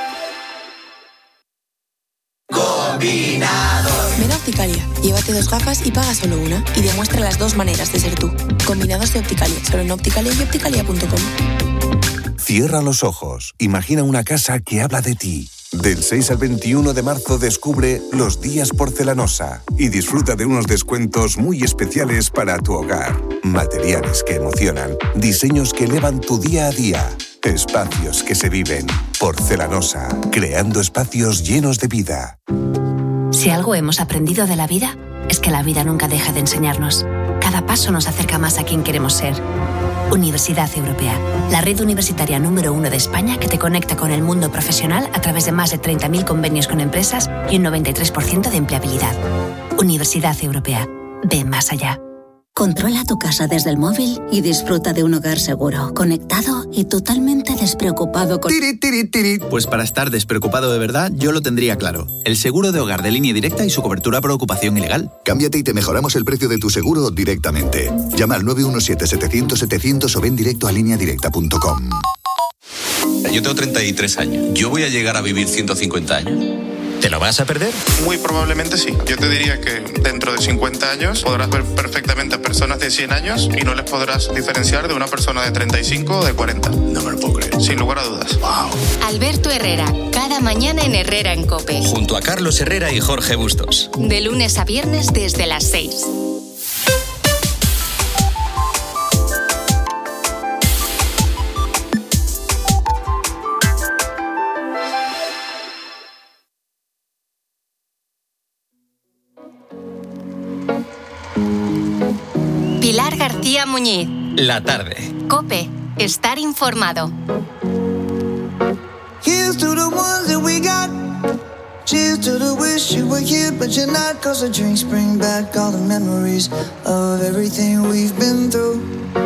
S22: Combinados. Ven a Opticalia, llévate dos gafas y paga solo una. Y demuestra las dos maneras de ser tú. Combinados de Opticalia, solo en Opticalia y opticalia punto com.
S28: Cierra los ojos. Imagina una casa que habla de ti. Del seis al veintiuno de marzo descubre Los Días Porcelanosa y disfruta de unos descuentos muy especiales para tu hogar. Materiales que emocionan, diseños que elevan tu día a día, espacios que se viven. Porcelanosa, creando espacios llenos de vida.
S27: Si algo hemos aprendido de la vida, es que la vida nunca deja de enseñarnos. Cada paso nos acerca más a quien queremos ser. Universidad Europea, la red universitaria número uno de España que te conecta con el mundo profesional a través de más de treinta mil convenios con empresas y un noventa y tres por ciento de empleabilidad. Universidad Europea. Ve más allá.
S3: Controla tu casa desde el móvil y disfruta de un hogar seguro, conectado y totalmente despreocupado con...
S4: Tiri, tiri, tiri. Pues para estar despreocupado de verdad, yo lo tendría claro. El seguro de hogar de Línea Directa y su cobertura por ocupación ilegal.
S5: Cámbiate y te mejoramos el precio de tu seguro directamente. Llama al nueve uno siete, setecientos, setecientos o ven directo a línea directa punto com.
S6: Yo tengo treinta y tres años. ¿Yo voy a llegar a vivir ciento cincuenta años? ¿Te lo vas a perder?
S7: Muy probablemente sí. Yo te diría que dentro de cincuenta años podrás ver perfectamente a personas de cien años y no les podrás diferenciar de una persona de treinta y cinco o de cuarenta.
S6: No me lo puedo creer.
S7: Sin lugar a dudas.
S6: Wow.
S2: Alberto Herrera, cada mañana en Herrera en COPE.
S6: Junto a Carlos Herrera y Jorge Bustos.
S2: De lunes a viernes desde las seis. Pilar García Muñiz.
S6: La tarde.
S2: COPE. Estar informado.
S8: Here's to the ones that we got. Cheers to the wish you were here, but you're not. Cause the drinks bring back all the memories of everything we've been through.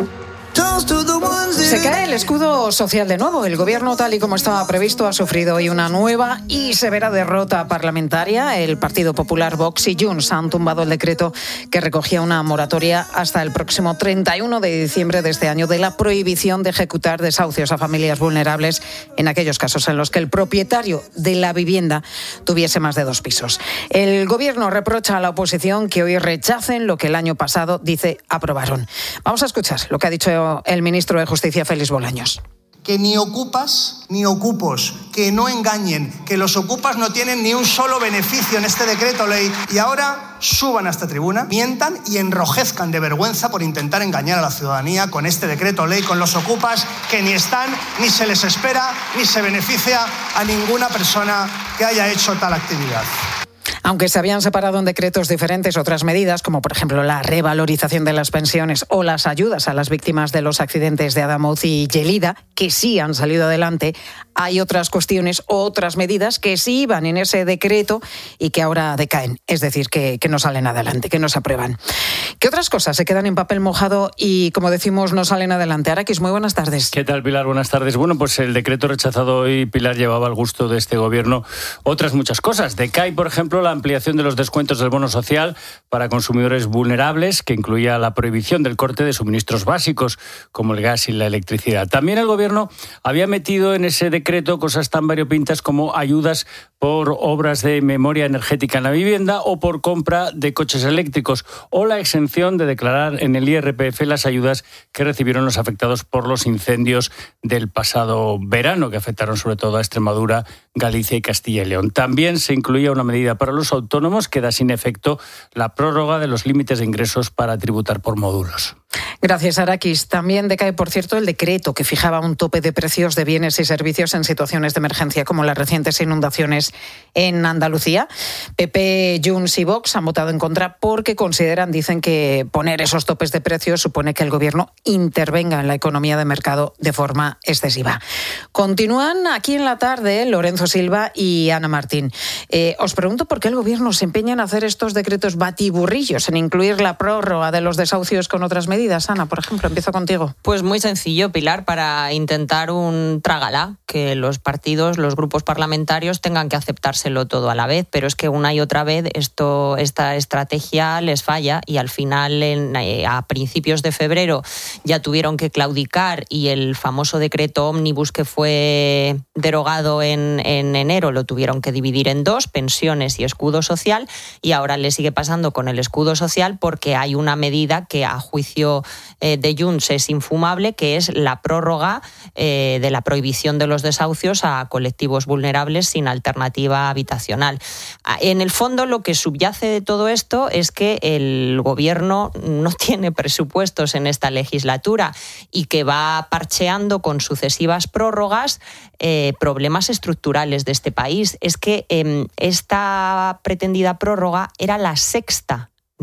S1: Se cae el escudo social de nuevo. El gobierno, tal y como estaba previsto, ha sufrido hoy una nueva y severa derrota parlamentaria. El Partido Popular, Vox y Junts han tumbado el decreto que recogía una moratoria hasta el próximo treinta y uno de diciembre de este año de la prohibición de ejecutar desahucios a familias vulnerables en aquellos casos en los que el propietario de la vivienda tuviese más de dos pisos. El gobierno reprocha a la oposición que hoy rechacen lo que el año pasado, dice, aprobaron. Vamos a escuchar lo que ha dicho el ministro de Justicia, Félix Bolaños.
S9: Que ni ocupas ni ocupos, que no engañen, que los ocupas no tienen ni un solo beneficio en este decreto ley y ahora suban a esta tribuna, mientan y enrojezcan de vergüenza por intentar engañar a la ciudadanía con este decreto ley, con los ocupas que ni están, ni se les espera, ni se beneficia a ninguna persona que haya hecho tal actividad.
S1: Aunque se habían separado en decretos diferentes otras medidas, como por ejemplo la revalorización de las pensiones o las ayudas a las víctimas de los accidentes de Adamuz y Gelida, que sí han salido adelante, hay otras cuestiones o otras medidas que sí iban en ese decreto y que ahora decaen, es decir, que, que no salen adelante, que no se aprueban. ¿Qué otras cosas se quedan en papel mojado y, como decimos, no salen adelante? Araquis, muy buenas tardes.
S10: ¿Qué tal, Pilar? Buenas tardes. Bueno, pues el decreto rechazado hoy, Pilar, llevaba al gusto de este gobierno otras muchas cosas. Decae, por ejemplo, la ampliación de los descuentos del bono social para consumidores vulnerables, que incluía la prohibición del corte de suministros básicos, como el gas y la electricidad. También el gobierno había metido en ese decreto cosas tan variopintas como ayudas por obras de memoria energética en la vivienda o por compra de coches eléctricos, o la exención de declarar en el I R P F las ayudas que recibieron los afectados por los incendios del pasado verano, que afectaron sobre todo a Extremadura, Galicia y Castilla y León. También se incluía una medida para los autónomos que da sin efecto la prórroga de los límites de ingresos para tributar por módulos.
S1: Gracias, Araquis. También decae, por cierto, el decreto que fijaba un tope de precios de bienes y servicios en situaciones de emergencia, como las recientes inundaciones en Andalucía. P P, Junts y Vox han votado en contra porque consideran, dicen, que poner esos topes de precios supone que el gobierno intervenga en la economía de mercado de forma excesiva. Continúan aquí en la tarde Lorenzo Silva y Ana Martín. Eh, os pregunto por qué el gobierno se empeña en hacer estos decretos batiburrillos, en incluir la prórroga de los desahucios con otras medidas. Ana, por ejemplo, empiezo contigo.
S12: Pues muy sencillo, Pilar, para intentar un trágala, que los partidos, los grupos parlamentarios tengan que aceptárselo todo a la vez, pero es que una y otra vez esto, esta estrategia les falla y al final en, eh, a principios de febrero ya tuvieron que claudicar y el famoso decreto ómnibus que fue derogado en, en enero lo tuvieron que dividir en dos, pensiones y escudo social, y ahora le sigue pasando con el escudo social porque hay una medida que a juicio eh, de Junts es infumable, que es la prórroga eh, de la prohibición de los desahucios a colectivos vulnerables sin alternativa habitacional. En el fondo, lo que subyace de todo esto es que el gobierno no tiene presupuestos en esta legislatura y que va parcheando con sucesivas prórrogas eh, problemas estructurales de este país. Es que eh, esta pretendida prórroga era la sexta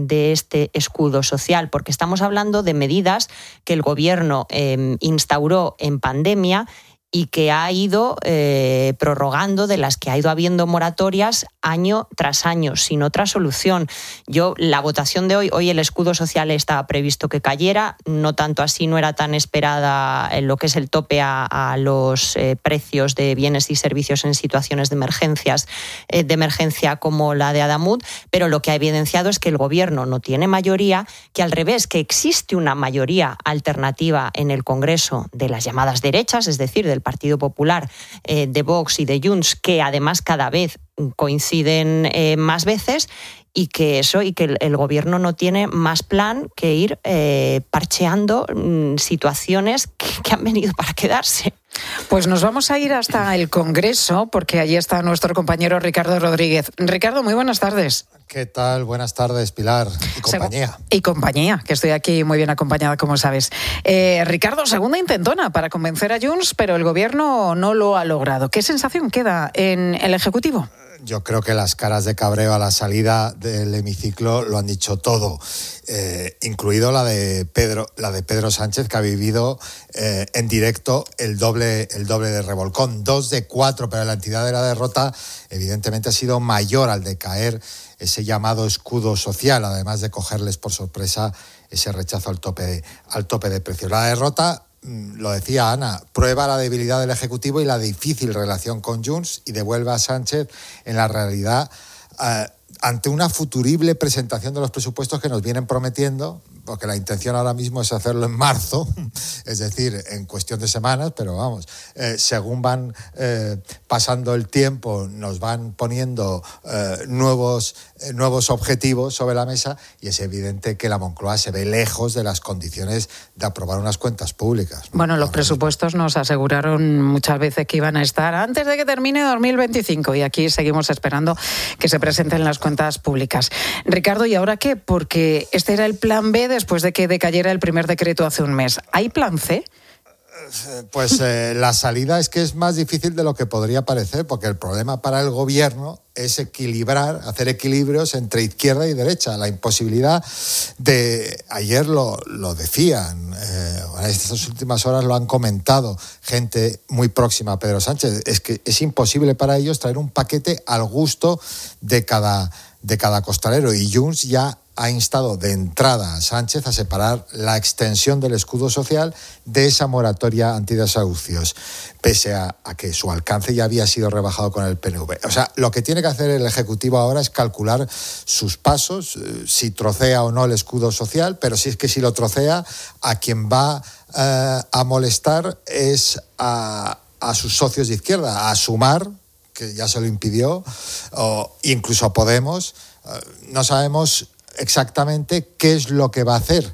S12: de este escudo social, porque estamos hablando de medidas que el Gobierno eh, instauró en pandemia y que ha ido eh, prorrogando, de las que ha ido habiendo moratorias año tras año, sin otra solución. Yo, la votación de hoy, hoy el escudo social estaba previsto que cayera, no tanto así, no era tan esperada en lo que es el tope a, a los eh, precios de bienes y servicios en situaciones de emergencias, eh, de emergencia como la de Adamud, pero lo que ha evidenciado es que el Gobierno no tiene mayoría, que al revés, que existe una mayoría alternativa en el Congreso de las llamadas derechas, es decir, del Partido Popular, eh, de Vox y de Junts, que además cada vez coinciden eh, más veces, y que eso y que el, el Gobierno no tiene más plan que ir eh, parcheando mm, situaciones que, que han venido para quedarse.
S1: Pues nos vamos a ir hasta el Congreso, porque allí está nuestro compañero Ricardo Rodríguez. Ricardo, muy buenas tardes.
S11: ¿Qué tal? Buenas tardes, Pilar y compañía.
S1: Y compañía, que estoy aquí muy bien acompañada, como sabes. Eh, Ricardo, segunda intentona para convencer a Junts, pero el Gobierno no lo ha logrado. ¿Qué sensación queda en el Ejecutivo?
S11: Yo creo que las caras de cabreo a la salida del hemiciclo lo han dicho todo, eh, incluido la de Pedro, la de Pedro Sánchez, que ha vivido eh, en directo el doble, el doble de revolcón, dos de cuatro, pero la entidad de la derrota evidentemente ha sido mayor al decaer ese llamado escudo social, además de cogerles por sorpresa ese rechazo al tope, al tope de precios. La derrota, lo decía Ana, prueba la debilidad del Ejecutivo y la difícil relación con Junts, y devuelve a Sánchez en la realidad eh, ante una futurible presentación de los presupuestos que nos vienen prometiendo, porque la intención ahora mismo es hacerlo en marzo, es decir, en cuestión de semanas, pero vamos, eh, según van eh, pasando el tiempo, nos van poniendo eh, nuevos, eh, nuevos objetivos sobre la mesa, y es evidente que la Moncloa se ve lejos de las condiciones de aprobar unas cuentas públicas, ¿no?
S1: Bueno, los presupuestos nos aseguraron muchas veces que iban a estar antes de que termine dos mil veinticinco, y aquí seguimos esperando que se presenten las cuentas públicas. Ricardo, ¿y ahora qué? Porque este era el plan B después de que decayera el primer decreto hace un mes. ¿Hay plan C?
S11: Pues eh, la salida es que es más difícil de lo que podría parecer, porque el problema para el Gobierno es equilibrar, hacer equilibrios entre izquierda y derecha. La imposibilidad de... Ayer lo, lo decían, eh, en estas últimas horas lo han comentado gente muy próxima a Pedro Sánchez, es que es imposible para ellos traer un paquete al gusto de cada, de cada costalero, y Junts ya ha instado de entrada a Sánchez a separar la extensión del escudo social de esa moratoria antidesahucios, pese a, a que su alcance ya había sido rebajado con el P N V. O sea, lo que tiene que hacer el Ejecutivo ahora es calcular sus pasos, eh, si trocea o no el escudo social, pero si es que si lo trocea, a quien va eh, a molestar es a, a sus socios de izquierda, a Sumar, que ya se lo impidió, o incluso a Podemos. Eh, no sabemos exactamente qué es lo que va a hacer.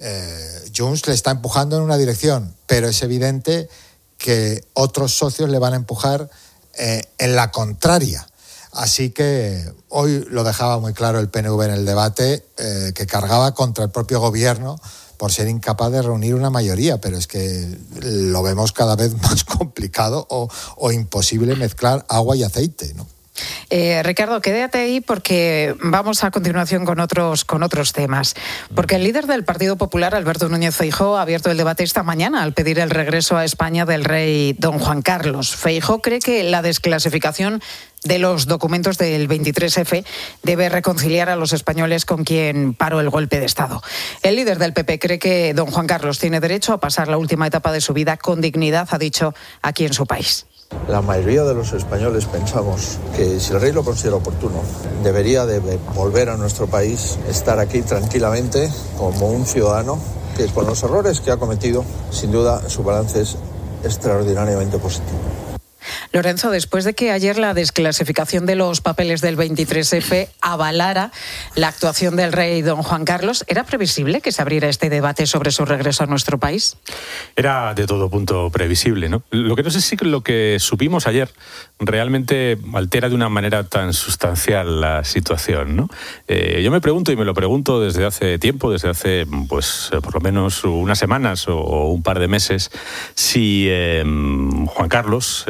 S11: Eh, Junts le está empujando en una dirección, pero es evidente que otros socios le van a empujar eh, en la contraria. Así que hoy lo dejaba muy claro el P N V en el debate, eh, que cargaba contra el propio Gobierno por ser incapaz de reunir una mayoría, pero es que lo vemos cada vez más complicado o, o imposible mezclar agua y aceite, ¿no?
S1: Eh, Ricardo, quédate ahí porque vamos a continuación con otros, con otros temas. Porque el líder del Partido Popular, Alberto Núñez Feijóo, ha abierto el debate esta mañana al pedir el regreso a España del rey don Juan Carlos. Feijóo cree que la desclasificación de los documentos del veintitrés efe debe reconciliar a los españoles con quien paró el golpe de Estado. El líder del P P cree que don Juan Carlos tiene derecho a pasar la última etapa de su vida con dignidad, ha dicho, aquí en su país.
S13: La mayoría de los españoles pensamos que si el rey lo considera oportuno, debería de volver a nuestro país, estar aquí tranquilamente como un ciudadano que con los errores que ha cometido, sin duda su balance es extraordinariamente positivo.
S1: Lorenzo, después de que ayer la desclasificación de los papeles del veintitrés efe avalara la actuación del rey don Juan Carlos, ¿era previsible que se abriera este debate sobre su regreso a nuestro país?
S14: Era de todo punto previsible, ¿no? Lo que no sé si lo que supimos ayer realmente altera de una manera tan sustancial la situación, ¿no? Eh, yo me pregunto, y me lo pregunto desde hace tiempo, desde hace pues por lo menos unas semanas o un par de meses, si eh, Juan Carlos, el rey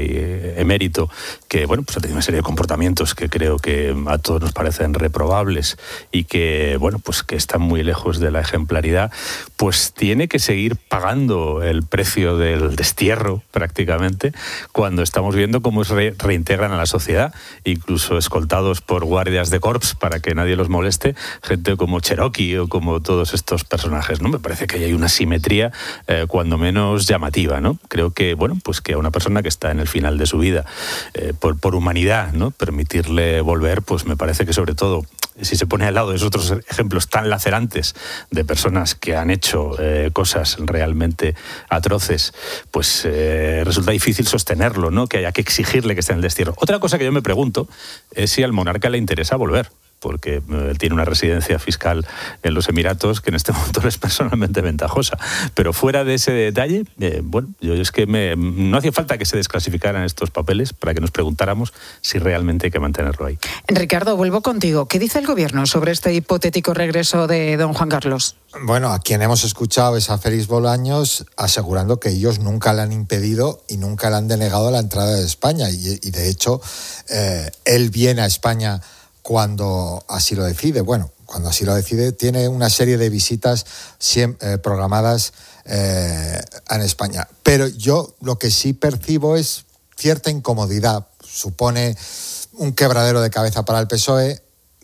S14: rey emérito, que bueno, pues ha tenido una serie de comportamientos que creo que a todos nos parecen reprobables y que bueno, pues que están muy lejos de la ejemplaridad, pues tiene que seguir pagando el precio del destierro prácticamente, cuando estamos viendo cómo se re- reintegran a la sociedad, incluso escoltados por guardias de corps para que nadie los moleste, gente como Cherokee o como todos estos personajes, ¿no? Me parece que hay una simetría eh, cuando menos llamativa, ¿no? Creo que, bueno, pues que a una persona que está en el final de su vida, eh, por, por humanidad, ¿no? Permitirle volver, pues me parece que sobre todo, si se pone al lado de esos otros ejemplos tan lacerantes de personas que han hecho eh, cosas realmente atroces, pues eh, resulta difícil sostenerlo, ¿no? Que haya que exigirle que esté en el destierro. Otra cosa que yo me pregunto es si al monarca le interesa volver, porque él tiene una residencia fiscal en los Emiratos que en este momento es personalmente ventajosa. Pero fuera de ese detalle, eh, bueno, yo es que me, no hacía falta que se desclasificaran estos papeles para que nos preguntáramos si realmente hay que mantenerlo ahí.
S1: Ricardo, vuelvo contigo. ¿Qué dice el gobierno sobre este hipotético regreso de don Juan Carlos?
S11: Bueno, a quien hemos escuchado es a Félix Bolaños asegurando que ellos nunca le han impedido y nunca le han denegado la entrada de España. Y, y de hecho, eh, él viene a España cuando así lo decide. Bueno, cuando así lo decide, tiene una serie de visitas siempre, eh, programadas eh, en España. Pero yo lo que sí percibo es cierta incomodidad. Supone un quebradero de cabeza para el P S O E.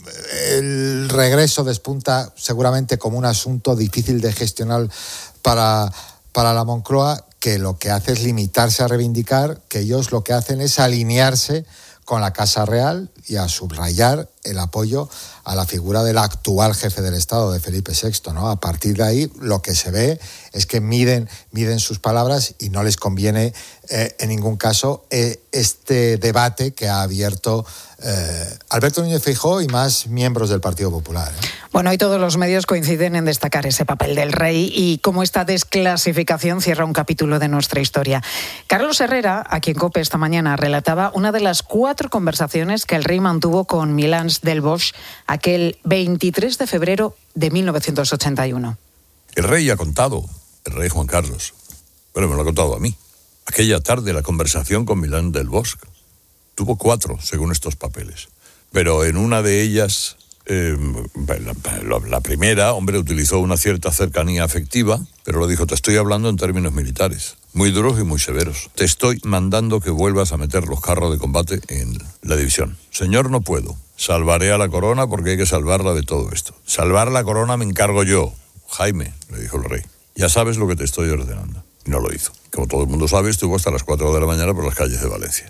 S11: El regreso despunta seguramente como un asunto difícil de gestionar para, para la Moncloa, que lo que hace es limitarse a reivindicar que ellos lo que hacen es alinearse con la Casa Real y a subrayar el apoyo a la figura del actual jefe del Estado, de Felipe sexto, ¿no? A partir de ahí, lo que se ve es que miden, miden sus palabras y no les conviene eh, en ningún caso eh, este debate que ha abierto eh, Alberto Núñez Feijóo y más miembros del Partido Popular, ¿eh?
S1: Bueno, y todos los medios coinciden en destacar ese papel del rey y cómo esta desclasificación cierra un capítulo de nuestra historia. Carlos Herrera, a quien COPE esta mañana relataba una de las cuatro conversaciones que el rey mantuvo con Milán del Bosch aquel veintitrés de febrero de mil novecientos ochenta y uno.
S15: El rey ha contado, el rey Juan Carlos, pero me lo ha contado a mí. Aquella tarde la conversación con Milán del Bosch tuvo cuatro, según estos papeles. Pero en una de ellas, eh, la, la primera, hombre, utilizó una cierta cercanía afectiva, pero lo dijo, te estoy hablando en términos militares, muy duros y muy severos. Te estoy mandando que vuelvas a meter los carros de combate en la división. Señor, no puedo. Salvaré a la corona porque hay que salvarla de todo esto. Salvar la corona me encargo yo. Jaime, le dijo el rey, ya sabes lo que te estoy ordenando. Y no lo hizo. Como todo el mundo sabe, estuvo hasta las cuatro de la mañana por las calles de Valencia.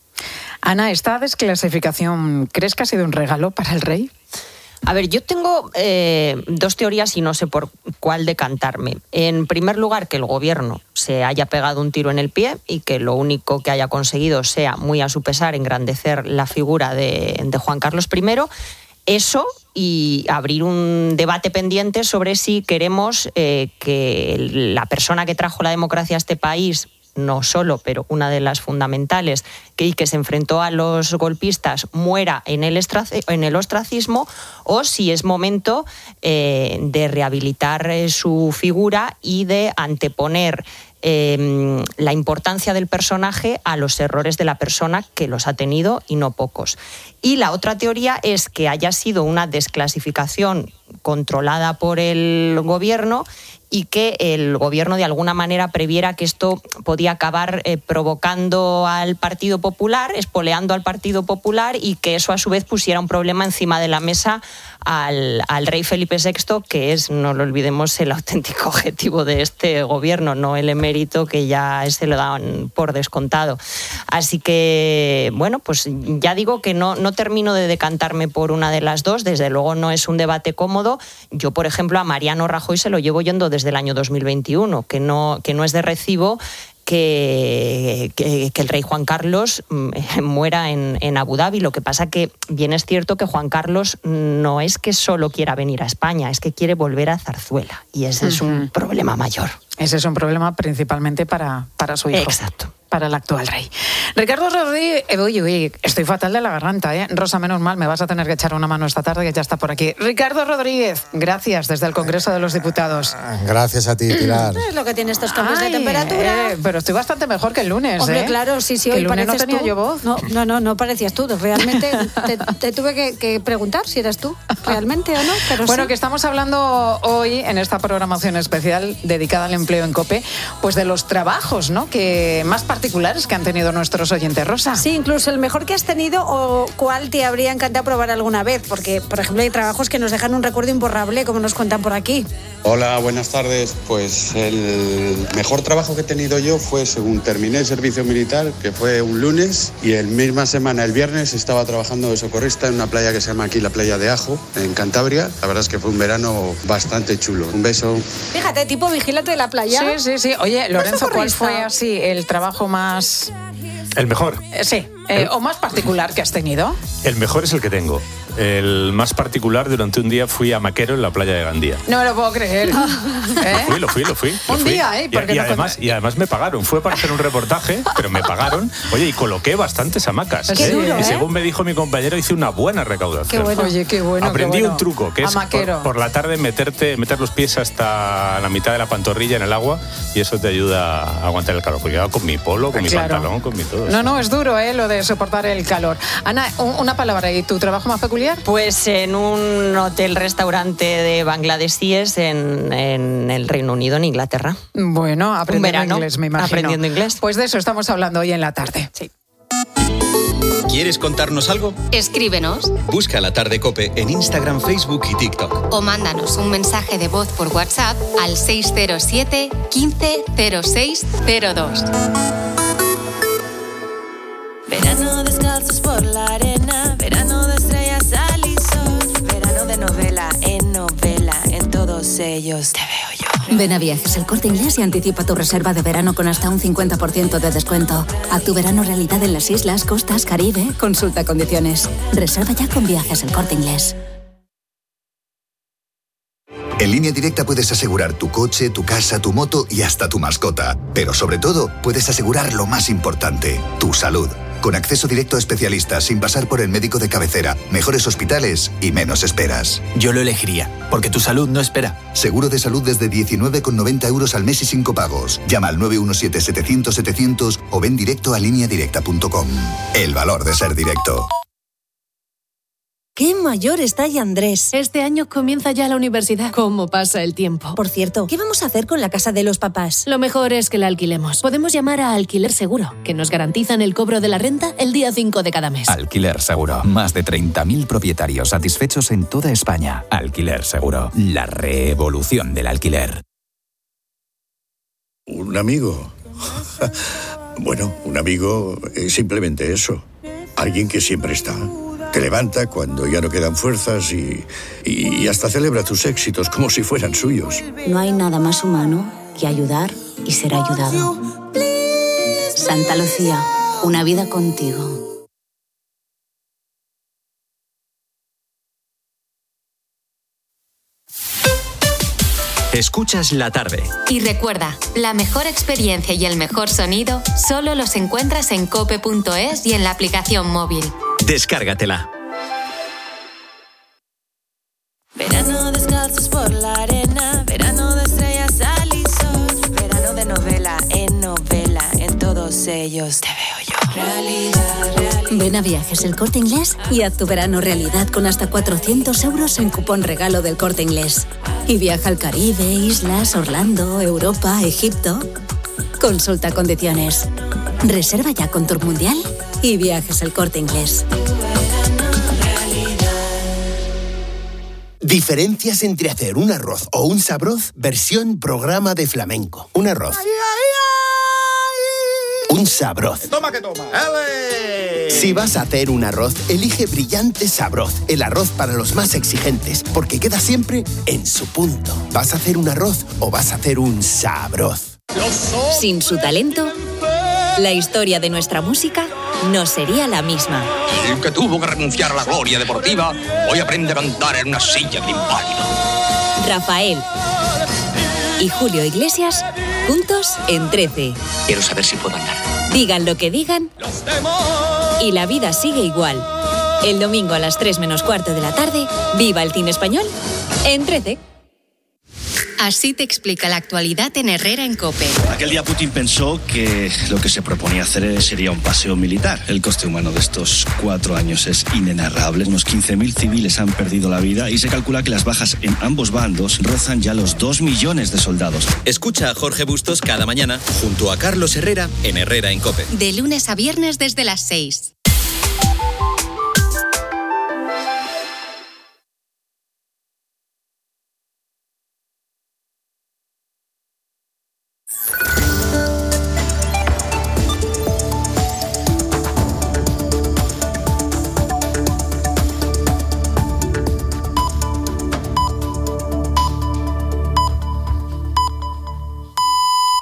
S1: Ana, ¿esta desclasificación crees que ha sido un regalo para el rey?
S12: A ver, yo tengo eh, dos teorías y no sé por cuál decantarme. En primer lugar, que el gobierno se haya pegado un tiro en el pie y que lo único que haya conseguido sea, muy a su pesar, engrandecer la figura de, de Juan Carlos primero. Eso y abrir un debate pendiente sobre si queremos eh, que la persona que trajo la democracia a este país, no solo, pero una de las fundamentales, que, que se enfrentó a los golpistas, muera en el, estrac- en el ostracismo, o si es momento eh, de rehabilitar eh, su figura y de anteponer eh, la importancia del personaje a los errores de la persona, que los ha tenido y no pocos. Y la otra teoría es que haya sido una desclasificación controlada por el gobierno y que el gobierno de alguna manera previera que esto podía acabar eh, provocando al Partido Popular, espoleando al Partido Popular, y que eso a su vez pusiera un problema encima de la mesa al, al rey Felipe sexto, que es, no lo olvidemos, el auténtico objetivo de este gobierno, no el emérito, que ya se lo dan por descontado. Así que, bueno, pues ya digo que no, no termino de decantarme por una de las dos. Desde luego no es un debate cómodo. Yo, por ejemplo, a Mariano Rajoy se lo llevo yendo desde el año dos mil veintiuno, que no, que no es de recibo que, que, que el rey Juan Carlos muera en, en Abu Dhabi. Lo que pasa que bien es cierto que Juan Carlos no es que solo quiera venir a España, es que quiere volver a Zarzuela, y ese uh-huh. es un problema mayor.
S1: Ese es un problema principalmente para, para su hijo.
S12: Exacto.
S1: para el actual rey. Ricardo Rodríguez, eh, oye, oye, estoy fatal de la garganta, ¿eh? Rosa, menos mal, me vas a tener que echar una mano esta tarde, que ya está por aquí. Ricardo Rodríguez, gracias desde el Congreso de los Diputados.
S11: Gracias a ti, Pilar.
S16: Es lo que tiene estos cambios
S1: Ay,
S16: de temperatura.
S1: Eh, pero estoy bastante mejor que el lunes,
S16: Hombre,
S1: ¿eh?
S16: claro, sí, sí,
S1: que
S16: hoy
S1: el lunes no
S16: pareces
S1: tenía
S16: tú.
S1: yo voz.
S16: No, no, no, no parecías tú. Realmente te, te tuve que, que preguntar si eras tú, realmente o no. Pero
S1: bueno,
S16: sí.
S1: que estamos hablando hoy en esta programación especial dedicada al empleo en COPE, pues de los trabajos, ¿no? Que más particulares que han tenido nuestros oyentes, Rosa.
S16: Sí, incluso el mejor que has tenido o cuál te habría encantado probar alguna vez, porque, por ejemplo, hay trabajos que nos dejan un recuerdo imborrable, como nos cuentan por aquí.
S17: Hola, buenas tardes. Pues el mejor trabajo que he tenido yo fue según terminé el servicio militar, que fue un lunes, y en misma semana, el viernes, estaba trabajando de socorrista en una playa que se llama aquí la Playa de Ajo, en Cantabria. La verdad es que fue un verano bastante chulo. Un beso.
S16: Fíjate, tipo vigilante de la playa.
S1: Sí, sí, sí. Oye, Lorenzo, ¿cuál
S16: socorrista?
S1: fue así el trabajo más...
S14: El mejor.
S1: Eh, sí, eh, o más particular que has tenido?
S14: El mejor es el que tengo. El más particular, durante un día fui a Maquero en la playa de Gandía.
S1: No me lo puedo creer. ¿Eh?
S14: Lo fui, lo fui, lo fui. lo
S1: Un
S14: fui.
S1: día, ¿eh?
S14: Y,
S1: Porque
S14: y
S1: no
S14: además,
S1: cuenta-
S14: y además me pagaron. Fue para hacer un reportaje, pero me pagaron. Oye, y coloqué bastantes hamacas.
S1: Qué
S14: ¿eh?
S1: duro,
S14: y
S1: ¿eh?
S14: según me dijo mi compañero, hice una buena recaudación.
S1: Qué bueno. Oye, qué bueno,
S14: Aprendí
S1: qué bueno.
S14: un truco, que
S1: A
S14: es por,
S1: Maquero.
S14: por la tarde meterte, meter los pies hasta la mitad de la pantorrilla en el agua, y eso te ayuda a aguantar el calor. Porque yo con mi polo, con mi
S1: Claro.
S14: pantalón, con mi todo.
S1: No, no, es duro, ¿eh? Lo de soportar el calor. Ana, un- una palabra, ¿y tu trabajo más peculiar?
S12: Pues en un hotel-restaurante de bangladesíes en, en el Reino Unido, en Inglaterra.
S1: Bueno, aprendiendo
S12: verano,
S1: inglés, me imagino.
S12: aprendiendo inglés.
S1: Pues de eso estamos hablando hoy en la tarde.
S12: Sí.
S20: ¿Quieres contarnos algo?
S2: Escríbenos
S20: Busca La Tarde Cope en Instagram, Facebook y TikTok.
S2: o mándanos un mensaje de voz por WhatsApp al seis cero siete, quince, cero seis, cero dos.
S22: Verano descalzos por la arena, verano de estrellas, sal y sol, verano de novela en novela, en todos ellos te veo yo.
S3: Ven a Viajes El Corte Inglés y anticipa tu reserva de verano con hasta un cincuenta por ciento de descuento. Haz tu verano realidad en las islas, costas, Caribe. Consulta condiciones. Reserva ya con Viajes El Corte Inglés.
S5: En Línea Directa puedes asegurar tu coche, tu casa, tu moto y hasta tu mascota. Pero sobre todo, puedes asegurar lo más importante, tu salud. Con acceso directo a especialistas sin pasar por el médico de cabecera, mejores hospitales y menos esperas.
S4: Yo lo elegiría, porque tu salud no espera.
S5: Seguro de salud desde diecinueve con noventa euros al mes y sin copagos. Llama al nueve uno siete, setecientos, setecientos o ven directo a línea directa punto com. El valor de ser directo.
S16: ¡Qué mayor está ya Andrés!
S18: Este año comienza ya la universidad. ¿Cómo pasa el tiempo?
S16: Por cierto, ¿qué vamos a hacer con la casa de los papás?
S18: Lo mejor es que la alquilemos. Podemos llamar a Alquiler Seguro, que nos garantizan el cobro de la renta el día cinco de cada mes.
S19: Alquiler Seguro. Más de treinta mil propietarios satisfechos en toda España. Alquiler Seguro. La revolución del alquiler.
S21: ¿Un amigo? Bueno, un amigo es simplemente eso. Alguien que siempre está. Te levanta cuando ya no quedan fuerzas y, y hasta celebra tus éxitos como si fueran suyos.
S3: No hay nada más humano que ayudar y ser ayudado. Santa Lucía, una vida contigo.
S20: Escuchas La Tarde.
S2: Y recuerda, la mejor experiencia y el mejor sonido solo los encuentras en cope punto es y en la aplicación móvil.
S20: Descárgatela.
S22: Verano descalzos por la arena, verano de estrellas, sal y sol, verano de novela en novela, en todos ellos te veo yo. Realidad, realidad.
S3: Ven a Viajes El Corte Inglés y haz tu verano realidad con hasta cuatrocientos euros en cupón regalo del Corte Inglés. Y viaja al Caribe, islas, Orlando, Europa, Egipto. Consulta condiciones. Reserva ya con Tour Mundial y Viajes El Corte Inglés.
S23: Diferencias entre hacer un arroz o un sabroz versión programa de flamenco. Un arroz. Un sabroz.
S9: Toma que toma.
S23: Si vas a hacer un arroz, elige Brillante Sabroz, el arroz para los más exigentes, porque queda siempre en su punto. ¿Vas a hacer un arroz o vas a hacer un sabroz?
S24: Sin su talento, la historia de nuestra música no sería la misma.
S25: El que tuvo que renunciar a la gloria deportiva, hoy aprende a cantar en una silla de inválido.
S24: Rafael y Julio Iglesias Juntos en trece.
S25: Quiero saber si puedo andar.
S24: Digan lo que digan. Y la vida sigue igual. El domingo a las tres menos cuarto de la tarde, viva el cine español en trece.
S2: Así te explica la actualidad en Herrera en COPE.
S6: Aquel día Putin pensó que lo que se proponía hacer sería un paseo militar. El coste humano de estos cuatro años es inenarrable. Unos quince mil civiles han perdido la vida y se calcula que las bajas en ambos bandos rozan ya los dos millones de soldados.
S20: Escucha a Jorge Bustos cada mañana junto a Carlos Herrera en Herrera en COPE.
S2: De lunes a viernes desde las seis.